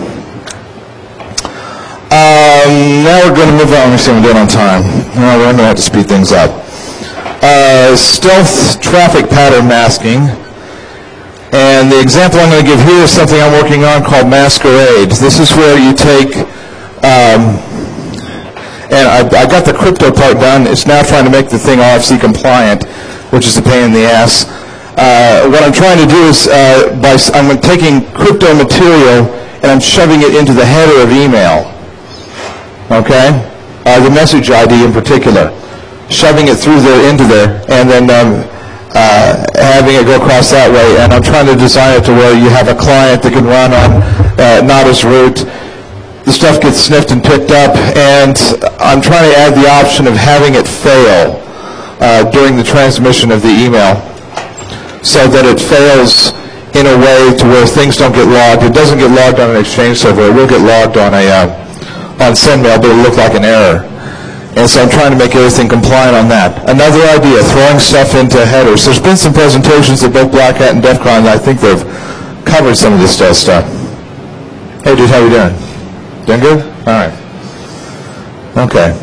Um, now we're going to move on. Let me see if I'm doing on time. No, we're going to have to speed things up. Uh, stealth traffic pattern masking. And the example I'm going to give here is something I'm working on called Masquerade. This is where you take, um, and I, I got the crypto part done. It's now trying to make the thing R F C compliant, which is a pain in the ass. Uh, what I'm trying to do is, uh, by I'm taking crypto material and I'm shoving it into the header of email. Okay, uh, the message I D in particular, shoving it through there into there, and then um, uh, having it go across that way. And I'm trying to design it to where you have a client that can run on uh, Nodus root. The stuff gets sniffed and picked up, and I'm trying to add the option of having it fail uh, during the transmission of the email, so that it fails in a way to where things don't get logged. It doesn't get logged on an Exchange server. It will get logged on a uh, on SendMail, but it'll look like an error. And so I'm trying to make everything compliant on that. Another idea, throwing stuff into headers. There's been some presentations at both Black Hat and DEF CON that I think they've covered some of this stuff. Hey, dude, how you doing? Doing good? All right. Okay.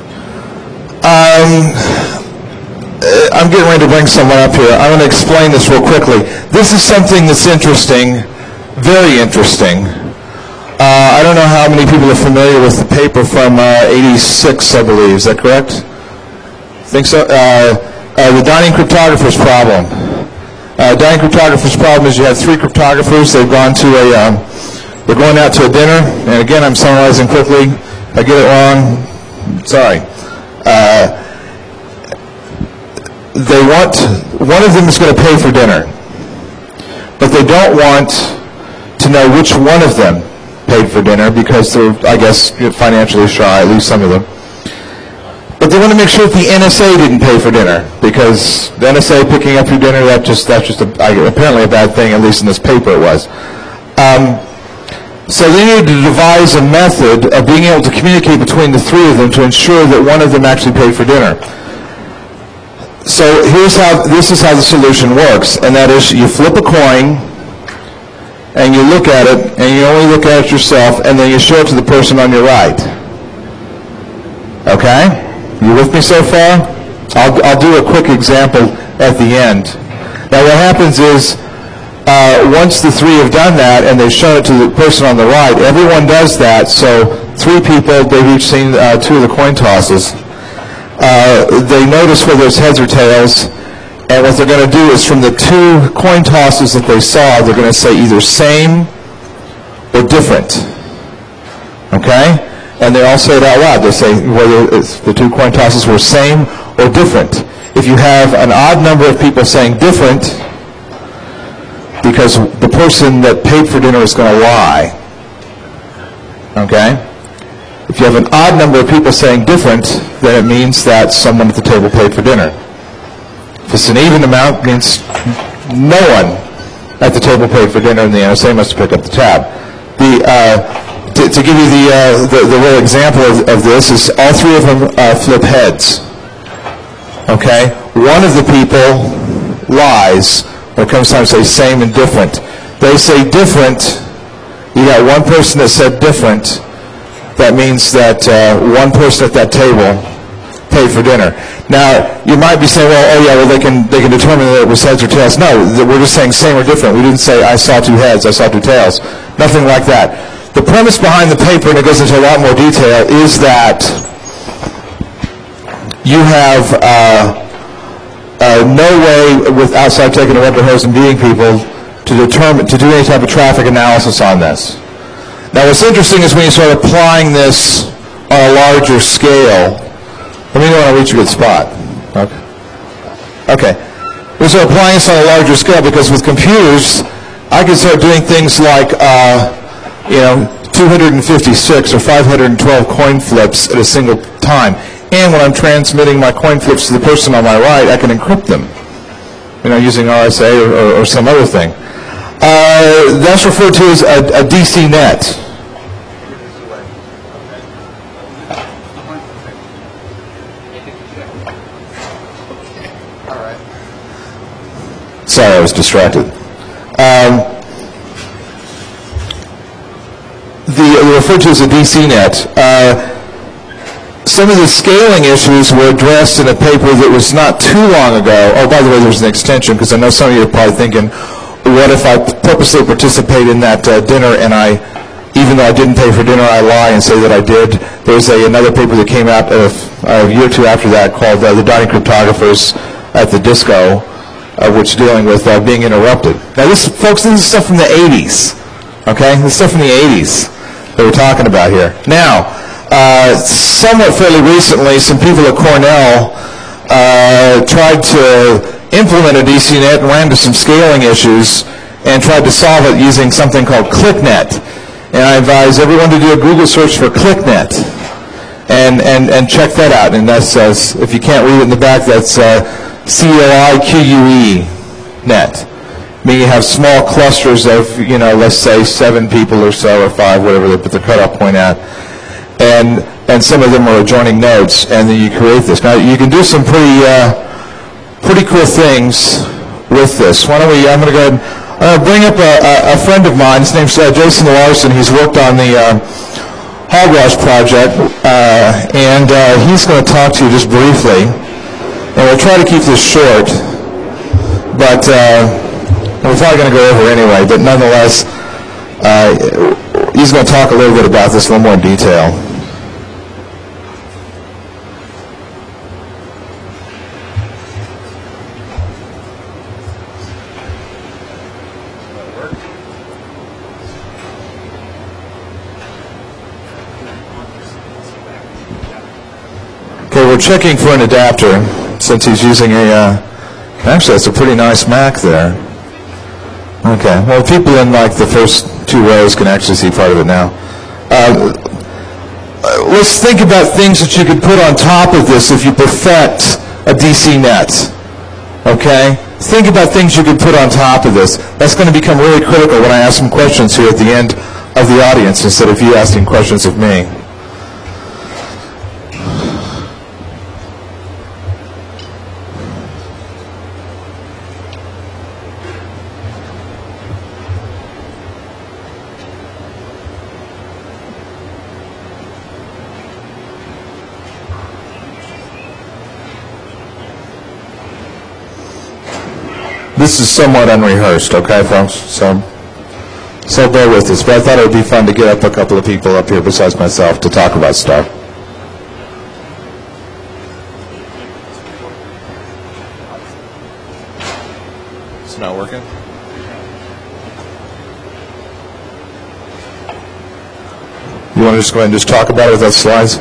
Um, I'm getting ready to bring someone up here. I'm going to explain this real quickly. This is something that's interesting, very interesting. Uh, I don't know how many people are familiar with the paper from uh, eighty-six, I believe. Is that correct? Think so? Uh, uh, the Dining Cryptographer's Problem. Uh, Dining Cryptographer's Problem is you have three cryptographers. They've gone to a, um, they're going out to a dinner. And again, I'm summarizing quickly. If I get it wrong, sorry. Uh, they want, one of them is going to pay for dinner. But they don't want to know which one of them paid for dinner because they're, I guess, financially shy, at least some of them. but they want to make sure that the N S A didn't pay for dinner, because the N S A picking up your dinner, that just, that's just a, apparently a bad thing, at least in this paper it was. Um, so they needed to devise a method of being able to communicate between the three of them to ensure that one of them actually paid for dinner. So here's how, this is how the solution works, and that is you flip a coin, and you look at it, and you only look at it yourself, and then you show it to the person on your right. Okay? You with me so far? I'll, I'll do a quick example at the end. Now what happens is, uh, once the three have done that and they've shown it to the person on the right, everyone does that, so three people, they've each seen uh, two of the coin tosses. Uh, they notice whether it's heads or tails, and what they're going to do is from the two coin tosses that they saw, they're going to say either same or different. Okay? And they all say it out loud. They say whether it's the two coin tosses were same or different. If you have an odd number of people saying different, because the person that paid for dinner is going to lie. Okay? If you have an odd number of people saying different, then it means that someone at the table paid for dinner. If it's an even amount, it means no one at the table paid for dinner, and the N S A must have picked up the tab. The uh, To, to give you the, uh, the, the real example of, of this is all three of them uh, flip heads. Okay? One of the people lies when it comes time to say same and different. They say different. You got one person that said different. That means that uh, one person at that table paid for dinner. Now, you might be saying, well, oh yeah, well they can they can determine that it was heads or tails. No, we're just saying same or different. We didn't say I saw two heads, I saw two tails. Nothing like that. The premise behind the paper, and it goes into a lot more detail, is that you have uh, uh, no way, with outside taking a rubber hose and beating people, to determine to do any type of traffic analysis on this. Now, what's interesting is when you start applying this on a larger scale. Let me know when I reach a good spot. Okay. Okay. We start applying this on a larger scale because with computers, I can start doing things like. Uh, you know, two hundred fifty-six or five hundred twelve coin flips at a single time. And when I'm transmitting my coin flips to the person on my right, I can encrypt them, you know, using R S A or, or, or some other thing. Uh, that's referred to as a, a D C net. Sorry, I was distracted. Um, The, referred to as a D C net. Uh, some of the scaling issues were addressed in a paper that was not too long ago. Oh, by the way, there's an extension, because I know some of you are probably thinking, what if I purposely participate in that uh, dinner and I, even though I didn't pay for dinner, I lie and say that I did. There's a, another paper that came out a, a year or two after that called uh, The Dining Cryptographers at the Disco, uh, which is dealing with uh, being interrupted. Now, this, folks, this is stuff from the eighties. Okay? This is stuff from the eighties. That we're talking about here. Now, uh, somewhat fairly recently, some people at Cornell uh, tried to implement a D C net and ran into some scaling issues and tried to solve it using something called ClickNet. And I advise everyone to do a Google search for ClickNet and, and, and check that out. And that says, if you can't read it in the back, that's uh, C L I Q U E net. I mean, you have small clusters of, you know, let's say seven people or so, or five, whatever they put the cutoff point at, and and some of them are adjoining nodes, and then you create this. Now, you can do some pretty uh, pretty cool things with this. Why don't we? I'm going to go ahead. I'm going to bring up a, a, a friend of mine. His name's uh, Jason Larson. He's worked on the uh, Hogwash project, uh, and uh, he's going to talk to you just briefly. And we'll try to keep this short, but. Uh, We're probably going to go over anyway, but nonetheless, uh, he's going to talk a little bit about this in a little more detail. Okay, we're checking for an adapter since he's using a, uh, actually that's a pretty nice Mac there. Okay, well people in like the first two rows can actually see part of it now. Uh, let's think about things that you could put on top of this if you perfect a D C net. Okay? Think about things you could put on top of this. That's going to become really critical when I ask some questions here at the end of the audience instead of you asking questions of me. This is somewhat unrehearsed, okay, folks? So, so bear with us. But I thought it would be fun to get up a couple of people up here besides myself to talk about stuff. It's not working? You want to just go ahead and just talk about it without slides?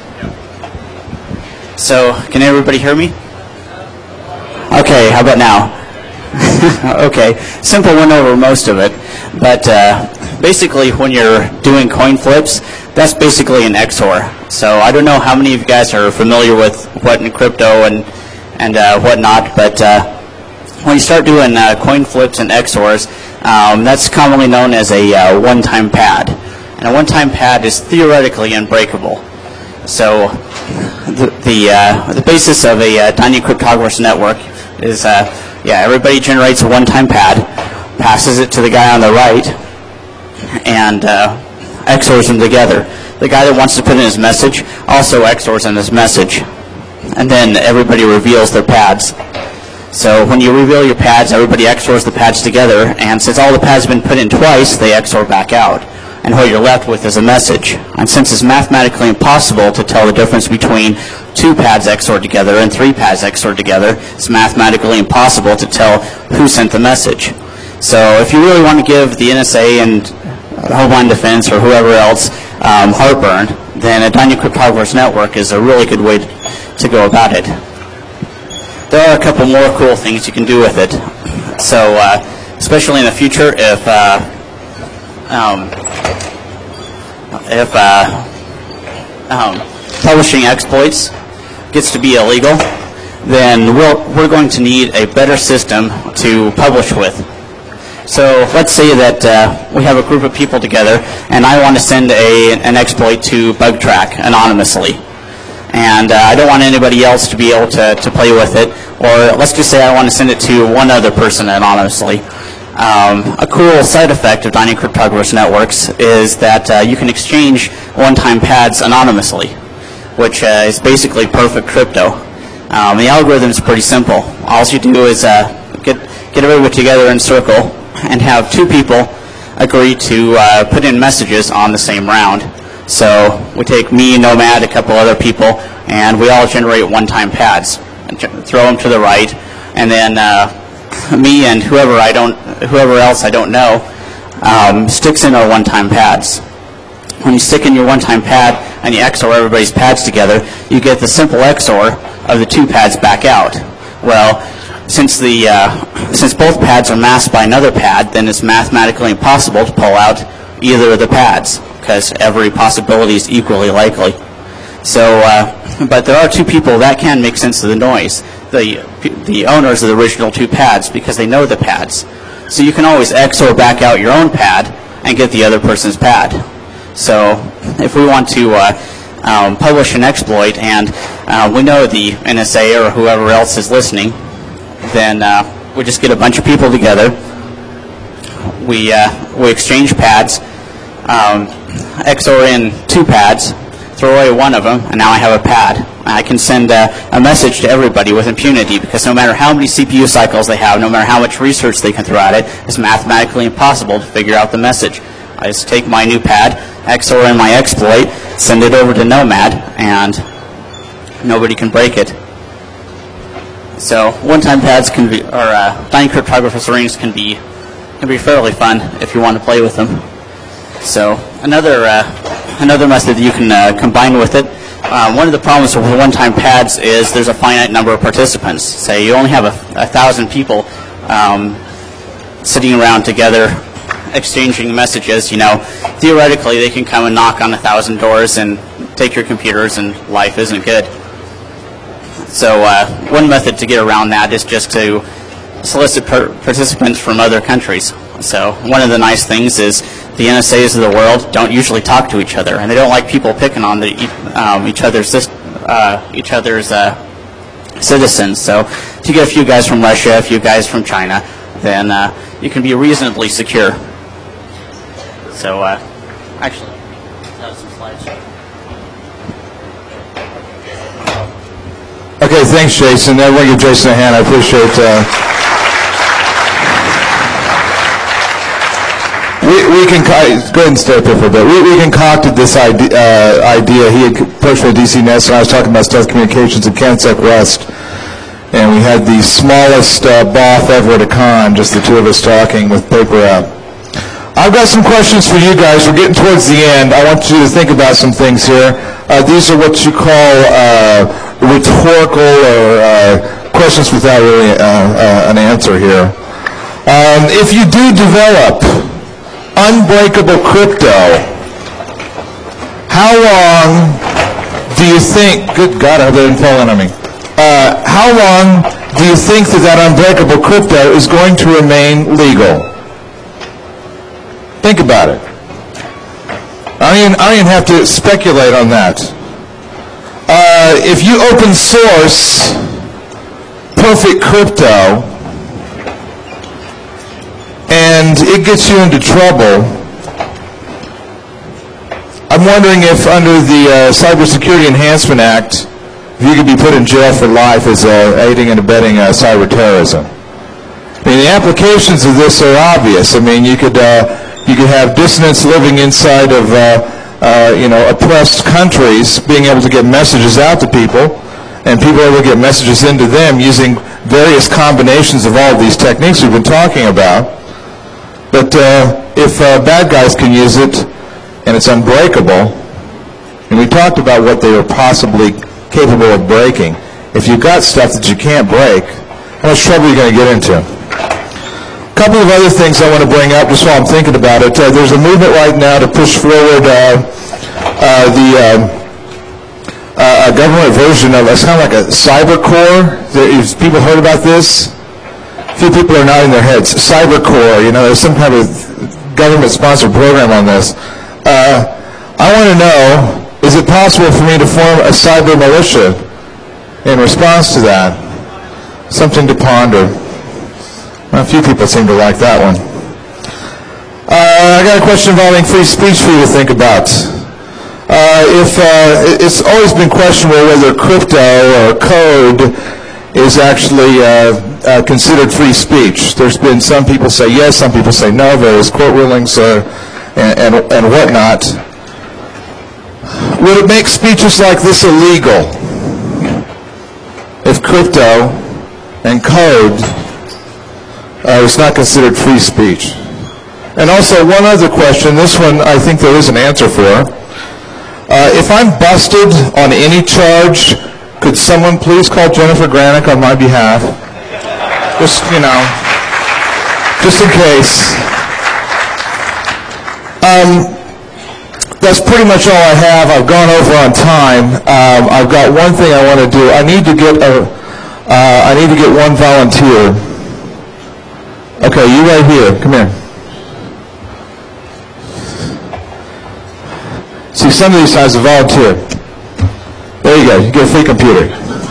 So, can everybody hear me? Okay, how about now? Okay, simple went over most of it, but uh, basically when you're doing coin flips, that's basically an X O R. So I don't know how many of you guys are familiar with what in crypto and and uh, whatnot, but uh, when you start doing uh, coin flips and X O Rs, um, that's commonly known as a uh, one-time pad, and a one-time pad is theoretically unbreakable. So the the, uh, the basis of a uh, Dyna cryptography network is uh, yeah, everybody generates a one-time pad, passes it to the guy on the right, and uh, X O Rs them together. The guy that wants to put in his message also X O Rs in his message, and then everybody reveals their pads. So when you reveal your pads, everybody X O Rs the pads together, and since all the pads have been put in twice, they X O R back out. And what you're left with is a message. And since it's mathematically impossible to tell the difference between two pads X O R together and three pads X O R together, it's mathematically impossible to tell who sent the message. So if you really want to give the N S A and Homeland Defense or whoever else um, heartburn, then a Dyna cryptography network is a really good way to go about it. There are a couple more cool things you can do with it. So uh, especially in the future, if uh, um, if uh, um, publishing exploits gets to be illegal, then we'll, we're going to need a better system to publish with. So let's say that uh, we have a group of people together, and I want to send a, an exploit to BugTrack anonymously. And uh, I don't want anybody else to be able to, to play with it. Or let's just say I want to send it to one other person anonymously. Um, a cool side effect of Dyna cryptography networks is that uh, you can exchange one-time pads anonymously, which uh, is basically perfect crypto. Um, the algorithm is pretty simple. All you do is uh, get, get everybody together in a circle and have two people agree to uh, put in messages on the same round. So we take me, Nomad, a couple other people, and we all generate one-time pads and throw them to the right, and then uh, me and whoever I don't, whoever else I don't know, um, sticks in our one-time pads. When you stick in your one-time pad and you X O R everybody's pads together, you get the simple X O R of the two pads back out. Well, since the uh, since both pads are masked by another pad, then it's mathematically impossible to pull out either of the pads because every possibility is equally likely. So, uh, but there are two people that can make sense of the noise. The the owners of the original two pads, because they know the pads. So you can always X O R back out your own pad and get the other person's pad. So if we want to uh, um, publish an exploit and uh, we know the N S A or whoever else is listening, then uh, we just get a bunch of people together. We uh, we exchange pads, um, X O R in two pads, throw away one of them, and now I have a pad. I can send uh, a message to everybody with impunity because no matter how many C P U cycles they have, no matter how much research they can throw at it, it's mathematically impossible to figure out the message. I just take my new pad, X O R in my exploit, send it over to Nomad, and nobody can break it. So one-time pads can be, or uh, Dyna cryptography rings can be can be fairly fun if you want to play with them. So another uh, another method you can uh, combine with it. Uh, one of the problems with one-time pads is there's a finite number of participants. Say you only have a, a thousand people um, sitting around together exchanging messages. You know, theoretically they can come and knock on a thousand doors and take your computers and life isn't good. So uh, one method to get around that is just to solicit per participants from other countries. So one of the nice things is the N S As of the world don't usually talk to each other, and they don't like people picking on the, um, each other's uh, each other's uh, citizens. So if you get a few guys from Russia, a few guys from China, then uh, you can be reasonably secure. So uh, actually, that was some slides. Okay, thanks, Jason. Everyone give Jason a hand. I appreciate uh We, we can, go ahead and stay up here for a bit. We, we concocted this idea, uh, idea. He had approached me at D C Nest, and I was talking about stealth communications in CanSec West. And we had the smallest uh, B O F ever at a con, just the two of us talking with paper out. I've got some questions for you guys. We're getting towards the end. I want you to think about some things here. Uh, these are what you call uh, rhetorical or uh, questions without really uh, uh, an answer here. Um, if you do develop unbreakable crypto, how long do you think, good God, I hope they didn't fall on me. Uh, how long do you think that that unbreakable crypto is going to remain legal? Think about it. I don't even, I don't even have to speculate on that. Uh, if you open source perfect crypto and it gets you into trouble, I'm wondering if under the uh, Cybersecurity Enhancement Act, if you could be put in jail for life as uh, aiding and abetting uh, cyber terrorism. I mean, the applications of this are obvious. I mean, you could uh, you could have dissidents living inside of uh, uh, you know oppressed countries, being able to get messages out to people, and people able to get messages into them using various combinations of all of these techniques we've been talking about. But uh, if uh, bad guys can use it, and it's unbreakable, and we talked about what they were possibly capable of breaking, if you've got stuff that you can't break, how much trouble are you going to get into? A couple of other things I want to bring up just while I'm thinking about it. Uh, there's a movement right now to push forward uh, uh, the uh, uh, a government version of, it's kind of like a cyber core. Have people heard about this? Few people are nodding their heads. Cybercore, you know, there's some kind of government-sponsored program on this. Uh, I want to know, is it possible for me to form a cyber militia in response to that? Something to ponder. Well, a few people seem to like that one. Uh, I got a question involving free speech for you to think about. Uh, if uh, it's always been questionable whether crypto or code is actually uh, uh, considered free speech. There's been some people say yes, some people say no, various court rulings uh, and, and, and whatnot. Would it make speeches like this illegal if crypto and code uh, is not considered free speech? And also one other question, this one I think there is an answer for. Uh, if I'm busted on any charge, could someone please call Jennifer Granick on my behalf? Just, you know, just in case. Um, that's pretty much all I have. I've gone over on time. Um, I've got one thing I want to do. I need to get a, uh, I need to get one volunteer. Okay, you right here. Come here. See, some of these times a volunteer. There you go. You get a free computer.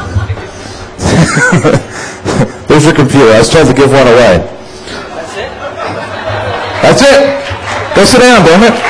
There's your computer. I was trying to give one away. That's it? That's it. Go sit down, damn it.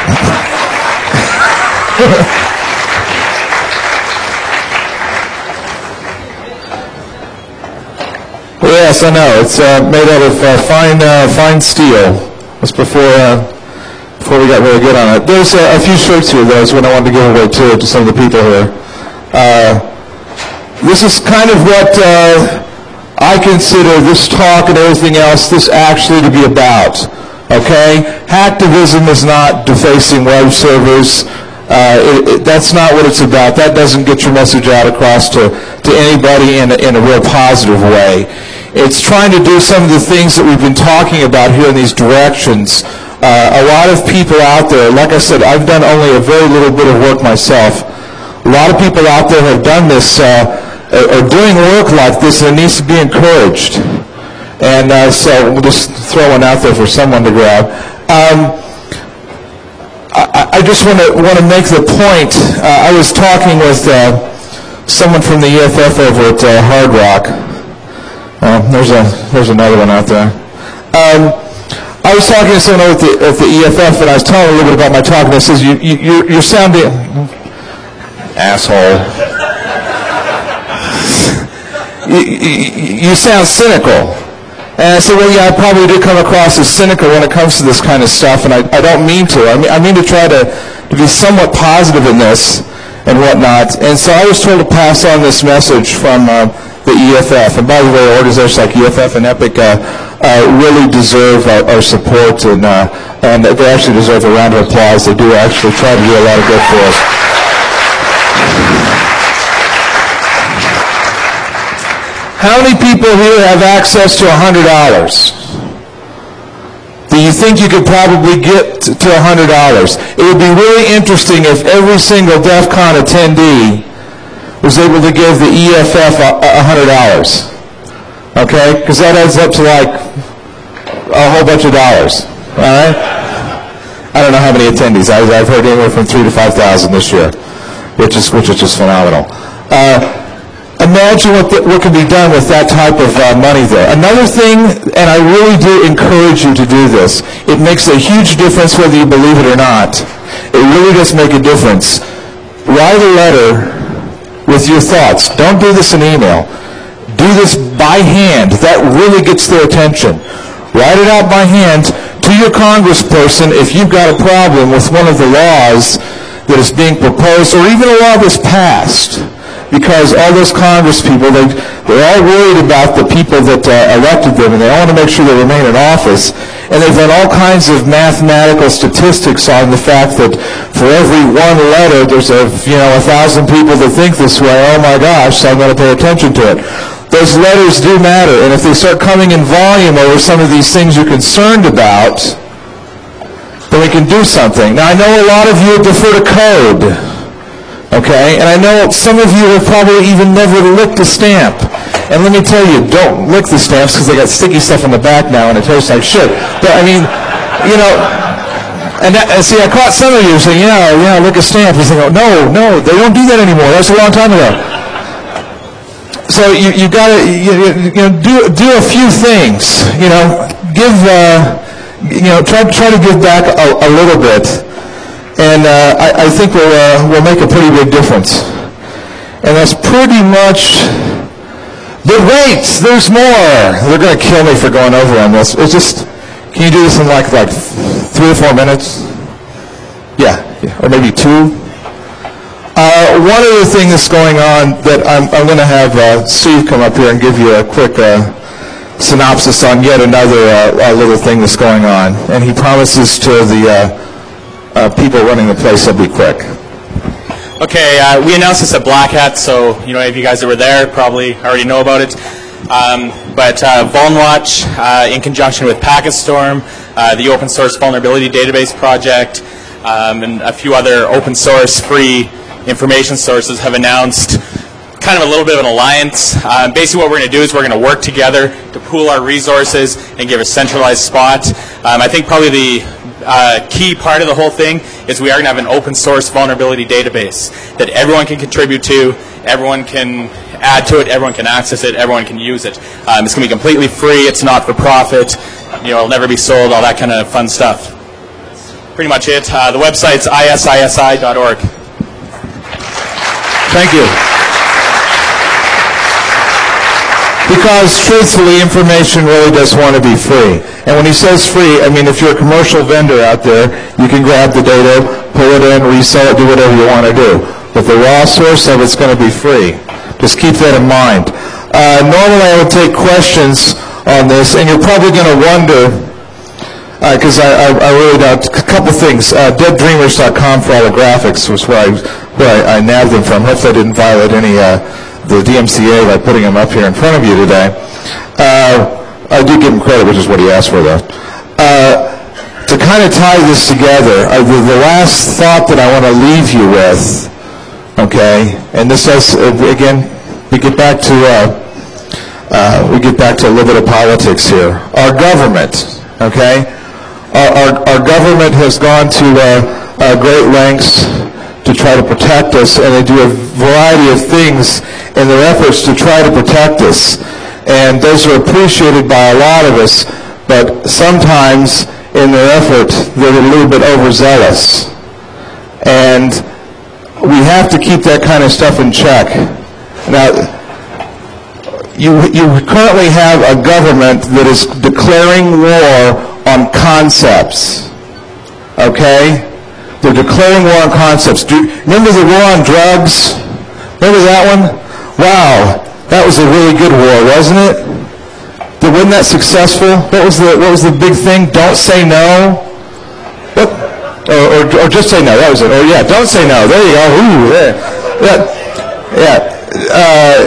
Well, yes, I know. It's uh, made out of uh, fine, uh, fine steel. That's before, uh, before we got really good on it. There's uh, a few shirts here, though, is what I wanted to give away too to some of the people here. Uh, this is kind of what uh, I consider this talk and everything else, this actually to be about. Okay? Hacktivism is not defacing web servers. Uh, it, it, that's not what it's about. That doesn't get your message out across to, to anybody in a, in a real positive way. It's trying to do some of the things that we've been talking about here in these directions. Uh, a lot of people out there, like I said, I've done only a very little bit of work myself A lot of people out there have done this, uh, are doing work like this, and it needs to be encouraged. And uh, so we'll just throw one out there for someone to grab. Um, I, I just want to want to make the point. Uh, I was talking with uh, someone from the E F F over at uh, Hard Rock. Uh, there's a there's another one out there. Um, I was talking to someone over at the, at the E F F, and I was telling a little bit about my talk, and I says, you, you, you're, you're sounding... Asshole. you, you, you sound cynical. And I said, well, yeah, I probably do come across as cynical when it comes to this kind of stuff, and I, I don't mean to. I mean, I mean to try to, to be somewhat positive in this and whatnot. And so I was told to pass on this message from uh, the E F F. And by the way, organizations like E F F and EPIC uh, uh, really deserve our, our support, and, uh, and they actually deserve a round of applause. They do actually try to do a lot of good for us. How many people here have access to one hundred dollars? Do you think you could probably get to one hundred dollars? It would be really interesting if every single DEF CON attendee was able to give the E F F one hundred dollars. Okay? Because that adds up to like a whole bunch of dollars. All right? I don't know how many attendees. I've heard anywhere from three to five thousand this year, which is which is just phenomenal. Uh, Imagine what, the, what can be done with that type of uh, money there. Another thing, and I really do encourage you to do this, it makes a huge difference whether you believe it or not. It really does make a difference. Write a letter with your thoughts. Don't do this in email. Do this by hand. That really gets their attention. Write it out by hand to your congressperson if you've got a problem with one of the laws that is being proposed, or even a law that's passed. Because all those Congress people, they, they're all worried about the people that uh, elected them, and they all want to make sure they remain in office. And they've done all kinds of mathematical statistics on the fact that for every one letter, there's a you know a thousand people that think this way. Oh my gosh, so I'm going to pay attention to it. Those letters do matter, and if they start coming in volume over some of these things you're concerned about, then we can do something. Now I know a lot of you prefer to code. Okay, and I know some of you have probably even never licked a stamp. And let me tell you, don't lick the stamps because they got sticky stuff on the back now and it tastes like shit. But I mean, you know, and, that, and see, I caught some of you saying, yeah, yeah, lick a stamp. And saying, no, no, they don't do that anymore. That's a long time ago. So you you got to you, you know do do a few things. You know, give uh, you know try try to give back a, a little bit. And uh, I, I think we'll, uh, we'll make a pretty big difference. And that's pretty much... But wait, there's more. They're going to kill me for going over on this. It's just... Can you do this in like like three or four minutes? Yeah, yeah. Or maybe two? Uh, one other thing that's going on that I'm, I'm going to have uh, Steve come up here and give you a quick uh, synopsis on yet another uh, uh, little thing that's going on. And he promises to the... Uh, Uh, people running the place will be quick. Okay, uh, we announced this at Black Hat, so you know if you guys that were there probably already know about it. Um, but uh, VulnWatch, uh, in conjunction with Packetstorm, uh, the open source vulnerability database project, um, and a few other open source free information sources have announced kind of a little bit of an alliance. Uh, basically what we're going to do is we're going to work together to pool our resources and give a centralized spot. Um, I think probably the Uh, key part of the whole thing is we are going to have an open source vulnerability database that everyone can contribute to, everyone can add to it, everyone can access it, everyone can use it. Um, it's going to be completely free, it's not for profit, you know, it'll never be sold, all that kind of fun stuff. That's pretty much it. Uh, the website's I S I S I dot org. Thank you. Because truthfully, information really does want to be free. And when he says free, I mean if you're a commercial vendor out there, you can grab the data, pull it in, resell it, do whatever you want to do. But the raw source of it's going to be free. Just keep that in mind. Uh, normally I would take questions on this, and you're probably going to wonder, because uh, I, I, I really doubt a couple things. Uh, dead dreamers dot com for all the graphics was where I, where I, I nabbed them from. Hopefully I didn't violate any... Uh, the D M C A by putting him up here in front of you today. Uh, I do give him credit, which is what he asked for, though. Uh, to kind of tie this together, uh, the, the last thought that I want to leave you with Okay? And this does, uh, again, we get back to, uh, uh, we get back to a little bit of politics here. Our government, okay? Our, our, our government has gone to uh, uh, great lengths to try to protect us, and they do a variety of things in their efforts to try to protect us. And those are appreciated by a lot of us, but sometimes in their effort, they're a little bit overzealous. And we have to keep that kind of stuff in check. Now, you, you currently have a government that is declaring war on concepts. Okay? They're declaring war on concepts. Do you remember the war on drugs? Remember that one? Wow, that was a really good war, wasn't it? But wasn't that successful? What was the what was the big thing? Don't say no. What? Or, or, or just say no. That was it. Or yeah, don't say no. There you go. Ooh, there. Yeah. Yeah. Uh,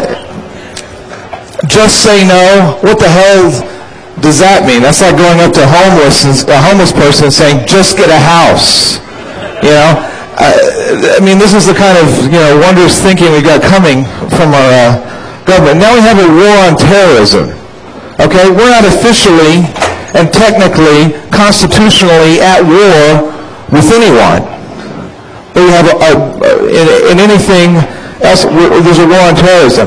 just say no. What the hell does that mean? That's like going up to homeless and, a homeless person and saying, "Just get a house." You know. I, I mean, this is the kind of you know wondrous thinking we got coming from our uh, government. Now we have a war on terrorism. Okay, we're not officially and technically, constitutionally at war with anyone. But we have a, a, in, in anything else, there's a war on terrorism.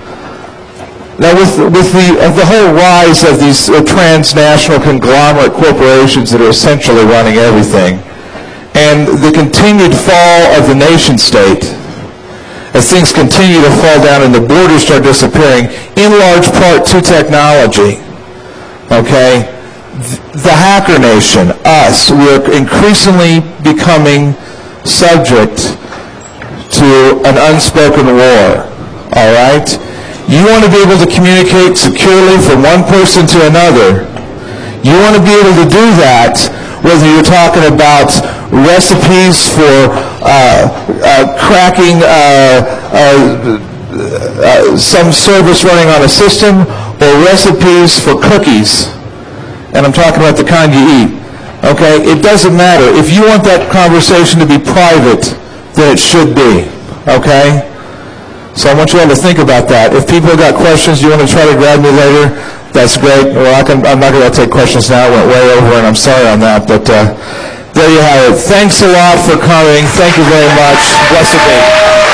Now, with with the uh, the whole rise of these uh, transnational conglomerate corporations that are essentially running everything, and the continued fall of the nation state, as things continue to fall down and the borders start disappearing, in large part to technology, okay? The hacker nation, us, we're increasingly becoming subject to an unspoken war, all right? You want to be able to communicate securely from one person to another. You want to be able to do that whether you're talking about recipes for uh, uh, cracking uh, uh, uh, some service running on a system, or recipes for cookies. And I'm talking about the kind you eat. Okay? It doesn't matter. If you want that conversation to be private, then it should be. Okay? So I want you all to think about that. If people have got questions, you want to try to grab me later, that's great. Well, I can, I'm not going to take questions now. I went way over, and I'm sorry on that. But uh, there you have it. Thanks a lot for coming. Thank you very much. Blessed be.